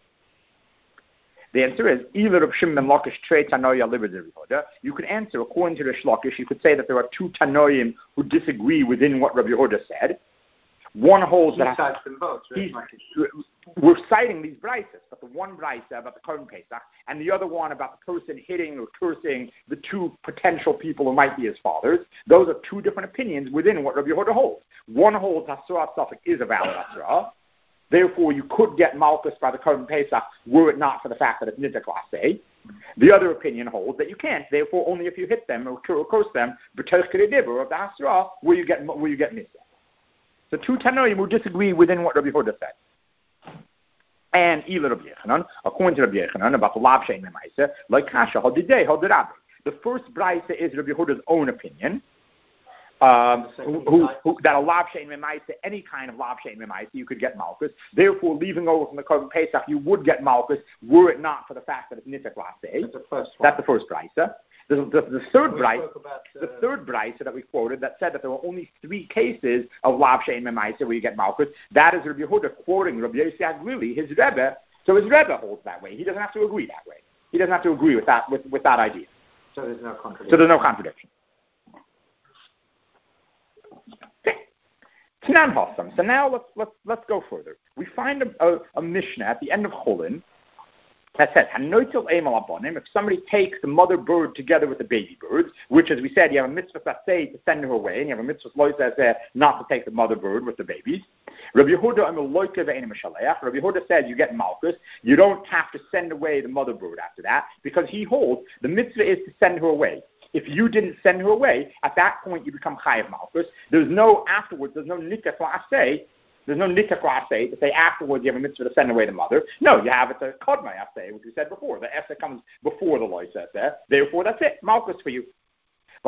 The answer is either of Shimon ben Lakish trei tanoya libid. You could answer according to the Shlokish. You could say that there are two tanoim who disagree within what Rabbi Yehuda said. One holds he that cites them both. Right? We're citing these brises, but the one brisa about the Korban Pesach and the other one about the person hitting or cursing the two potential people who might be his fathers. Those are two different opinions within what Rabbi Yehuda holds. One holds Hasra Suffolk is a valid Hasra. Therefore, you could get Malchus by the Korban Pesach were it not for the fact that it's Nidda Class A. The other opinion holds that you can't. Therefore, only if you hit them or curse them, B'toch Kedei Dibur of the Hasra, will you get will you get Nidda. So two Tanoim will disagree within what Rabbi Yehuda said. And Ila Rabbi Yechanan, according to Rabbi Yechanan, about the Lav Shein Memaisa, like Kasha, Hadidei, Hadirabbi. The first brisa is Rabbi Yehuda's own opinion. Um, who, who, who, that a Lav Shein Memaisa, any kind of Lav Shein Memaisa, you could get Malchus. Therefore, leaving over from the Korban Pesach, you would get Malchus were it not for the fact that it's Nitzik Class A. That's the first one. That's the first brisa. The, the, the third brisa, uh, the third brisa that we quoted that said that there were only three cases of Lav Shein Memaisa where you get Malchus. That is Rabbi Yehuda quoting Rabbi Yossi HaGlili, his Rebbe. So his Rebbe holds that way. He doesn't have to agree that way. He doesn't have to agree with that with, with that idea. So there's no contradiction. So there's no contradiction. So now let's let's let's go further. We find a, a, a Mishnah at the end of Chulin that says, if somebody takes the mother bird together with the baby birds, which, as we said, you have a mitzvah that say to send her away, and you have a mitzvah that says not to take the mother bird with the babies. Rabbi Yehuda, Rabbi Yehuda says you get Malchus. You don't have to send away the mother bird after that, because he holds the mitzvah is to send her away. If you didn't send her away, at that point you become Chayav Malchus. There's no afterwards, there's no Nikah Klaseh. There's no Nikah Klaseh to say afterwards you have a mitzvah to send away the mother. No, you have it to Kodma Aseh, which we said before. The Eseh comes before the Loy says there. Therefore, that's it. Malchus for you. The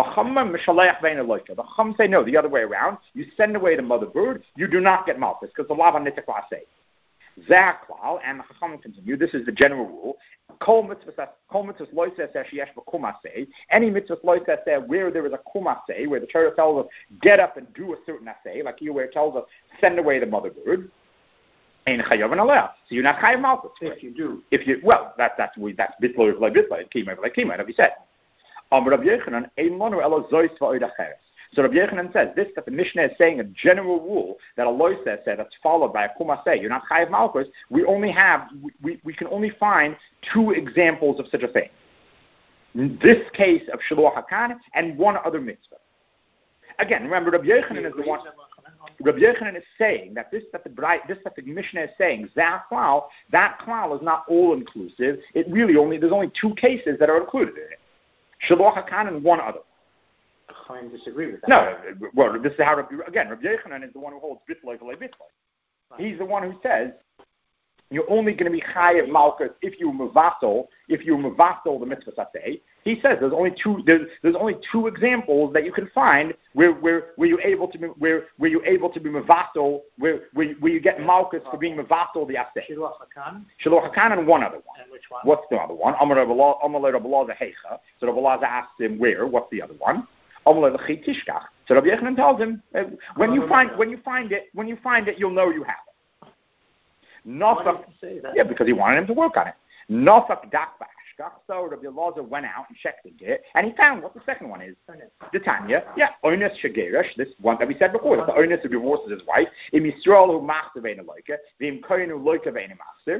Chum say no, the other way around. You send away the mother bird, you do not get Malchus, because the law on Nikah Klaseh. Zaklal, and the Chacham continue, this is the general rule. Kol mitzvahs loy says sheyesh b'kumaseh. Any mitzvahs loy says where there is a kumaseh, where the Torah tells us get up and do a certain aseh, like here where it tells us send away the mother bird. Ein chayav and aleh. So you're not chayav malchus. If you do, if you well, that that's we that's bitloy like bitloy, kima like kima, that we said. Am Rabbi Yechanan ein lanu elo zois va'od acheres. So Rabbi Yechanan says this, that the Mishnah is saying a general rule that a loy says that's followed by a kumaseh. You're not chayav malchus. We only have we, we can only find two examples of such a thing. This case of Shiloh Hakan and one other mitzvah. Again, remember Rabbi Yechanan is the one. Rabbi Yechanan is saying that this that the this that the Mishnah is saying that klal that klal is not all inclusive. It really only there's only two cases that are included in it. Shiloh Hakan and one other. I disagree with that. No, well, this is how, Rabbi, again, Rabbi Yechanan is the one who holds bitloy v'lei bitloy. Right. He's the one who says you're only going to be chayav malchus if you mevatel, if you mevatel the mitzvah satei. He says there's only two there's, there's only two examples that you can find where where where you're able to be where where you're able to be mevatel where where, where you get malchus for being mevatel the aseh. Shiloh Hakan. Shiloh Hakan and one other one. And which one? What's the other one? Amar Rabbi Elazar Heicha. So Rabbi Elazar asked him where. What's the other one? So Rabbi Yechanan tells him, uh, when you find when you find it, when you find it, you'll know you have it. Nafak, say that? Yeah, because he wanted him to work on it. Nafak dakbashkach. So Rabbi Elazar went out and checked it, and he found what the second one is. The Tanya, yeah, Oinus Shagerish, this one that we said before, that the Oinus who divorces his wife, Im Yisrael who machzer ve'ena loika, V'im kohen who loika ve'ena machzer.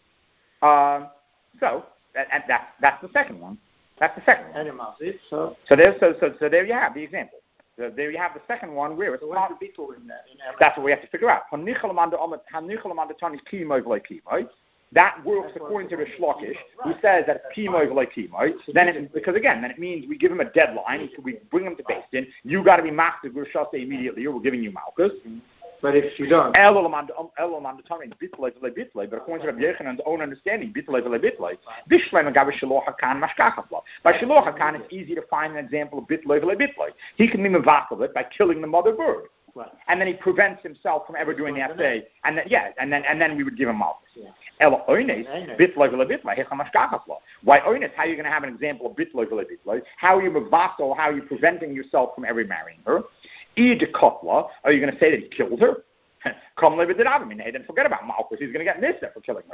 Um, so that, and that that's the second one. That's the second one. So, so, there, so, so, so there you have the example. So there you have the second one where it's not. In that, in that's what we have to figure out. That works according to the Shlokish, who says that it's kimoy v'lei kimoy. Then, it, because again, then it means we give him a deadline. We bring him to Beis Din. You got to be machzir gurshase immediately, or we're giving you malchus. But if you don't, but according to Rabbi Yechanan's own understanding, bitlei v'lei bitlei, bishleim agav shiloh hakan mashkachafla. By shiloh hakan, it's easy to find an example of bitlei v'lei bitlei. He can be mevatel it by killing the mother bird, right. And then he prevents himself from ever doing the assay. And then yeah, and then and then we would give him malchus. Yeah. Ela oines bitlei v'lei bitlei hecham mashkachafla. Why oines? How are you going to have an example of bitlei v'lei bitlei? How are you mevatel? How are you preventing yourself from ever marrying her? Are you going to say that he killed her? Come live with it. I mean, hey, then forget about Malchus. He's going to get Nissa for killing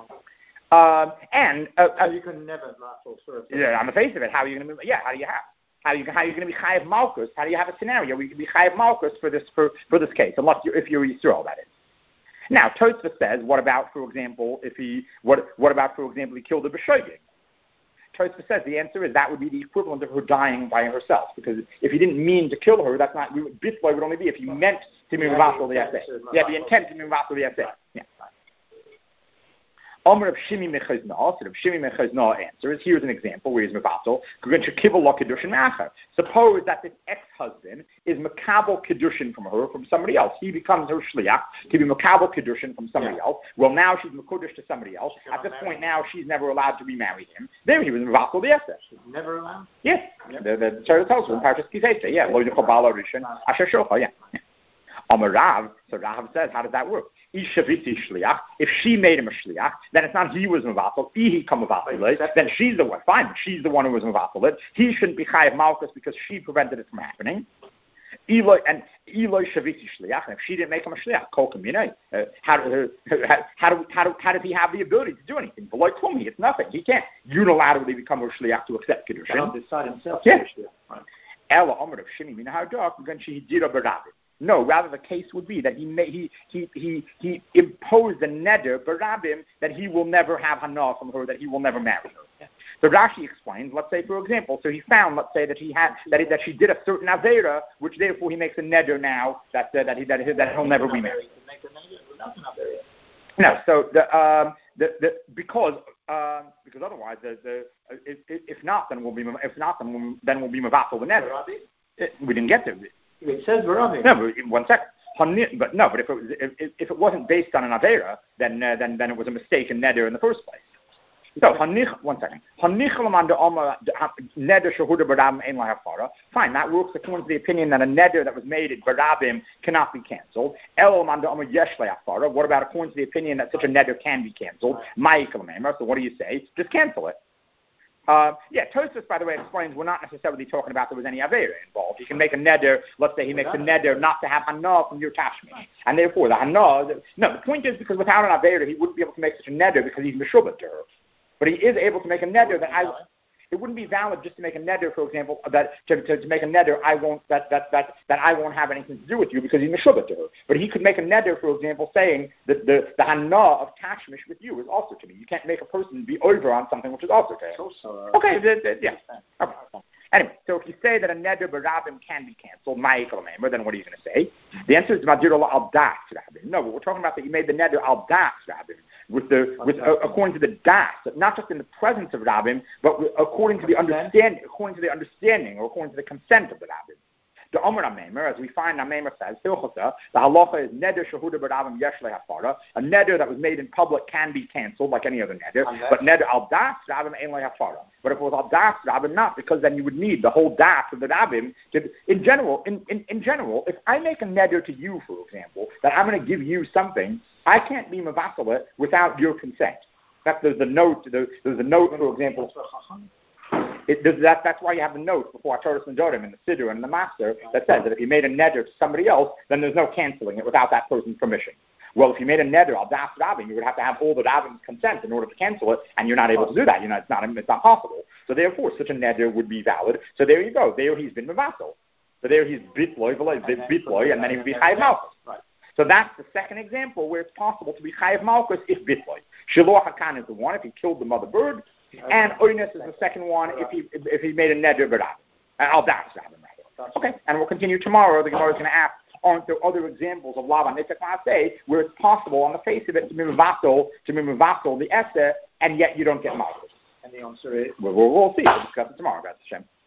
her. Um, and uh, so you can never muscle sort of. Yeah, on the face of it, how are you going to move? Yeah, how do you have? How are you, how are you going to be chayav malchus? How do you have a scenario where you can be chayav malchus for this for, for this case, unless you if you're Yisrael, that is. Now, Tosfos says, what about, for example, if he what what about, for example, he killed a b'shoigeg? Tosfos says the answer is that would be the equivalent of her dying by herself, because if he didn't mean to kill her, that's not bitboy would only be if he meant to be mevatel the essay. Yeah, the intent to be mevatel the essay. Yeah. Omer of Shimi Mechazna, so the Shimi Mechazna answers, here's an example where he's mevatel. Suppose that this ex-husband is makabel kedushin from her, from somebody else. He becomes her shliach to be makabel kedushin from somebody yeah. else. Well, now she's mekudesh to somebody else. At this point now, she's never allowed to remarry him. There he was mevatel the essay. She's never allowed? Yes. Yeah. The, the Torah tells us in Parshas Kisei, yeah. Lo yichol ba'al rishon asher shocha, yeah. Omer Rav, so Rav says, how does that work? If she made him a shliach, then it's not he was mevatel. He come mevatel. Then she's the one. Fine, but she's the one who was mevatel. He shouldn't be chayav malchus because she prevented it from happening. Eloi and Eloi shaviti shliach. And if she didn't make him a shliach, kol kamina. How do how do how do how does he have the ability to do anything? But like told me, it's nothing. He can't unilaterally become a shliach to accept kedushin. He'll decide himself. Yeah. Ella Omer of Shimi min ha'adok when she did a barabim. No, rather the case would be that he may, he he he he imposed a neder barabim that he will never have hana from her, that he will never marry her. Yeah. So Rashi explains. Let's say, for example, so he found, let's say that he had that he, that she did a certain avera, which therefore he makes a neder now that uh, that he that, he, that he'll never remarry. No, so the um the, the because um because otherwise the the if, if not then we'll be if not then we'll, then we'll be mevatel the neder. We didn't get there. It says Barabbim. No, but one second. But no, but if it, was, if, if it wasn't based on an avera, then uh, then then it was a mistake in neder in the first place. So hanich, one second. Fine, that works according to the opinion that a neder that was made at barabim cannot be cancelled. What about according to the opinion that such a neder can be cancelled? So what do you say? Just cancel it. Uh, yeah, Tosfos, by the way, explains we're not necessarily talking about there was any avera involved. You can make a neder, let's say he makes a neder not to have hana from your tashmi. And therefore the hana, no, the point is because without an avera he wouldn't be able to make such a neder because he's meshubah to her. But he is able to make a neder that I, it wouldn't be valid just to make a neder, for example, that to, to, to make a neder I won't, that, that, that, that I won't have anything to do with you because he's meshubah to her. But he could make a neder, for example, saying that the, the hana of tashmish with you is also to me. You can't make a person be over on something which is also to him. Okay, the, the, yeah. Okay. Anyway, so if you say that a neder barabim can be cancelled, ma'ikol member, then what are you going to say? The answer is madir al das rabim. No, but we're talking about that you made the neder al das rabim with the with uh, according to the das, not just in the presence of rabim, but according to the understanding, according to the understanding, or according to the consent of the rabim. The Omer Amemer, as we find Amemer says, the halacha is neder shahuda barabim yesh lehafara. A neder that was made in public can be cancelled like any other neder, but neder al das rabim ein lehafara. But if it was al das rabim, not, because then you would need the whole das of the rabim. To, in general, in, in, in general, if I make a neder to you, for example, that I'm going to give you something, I can't be mevatel it without your consent. That's there's the note. There's, there's a note, for example. It, that, that's why you have the note before Torah and Jodim in the Siddur and the Master that says that if you made a neder to somebody else, then there's no canceling it without that person's permission. Well, if you made a neder al das rabim, you would have to have all the rabim's consent in order to cancel it, and you're not able to do that. You know, it's not it's not possible. So therefore, such a neder would be valid. So there you go. There he's been mevatel. So there he's bitloy, bitloy, and then he would be chayav malchus. Right. So that's the second example where it's possible to be chayav malchus if bitloy. Shiloh hakan is the one if he killed the mother bird. And oinus is the second one if he if he made a neder barabim. Al das rabim. Okay, and we'll continue tomorrow. The Gemara is going to ask, aren't there other examples of Lavan Nitzach Maaseh where it's possible on the face of it to be mevatel, to be mevatel the essay, and yet you don't get malchus? And the answer is? We'll, we'll, we'll see. We'll discuss it tomorrow. That's Hashem.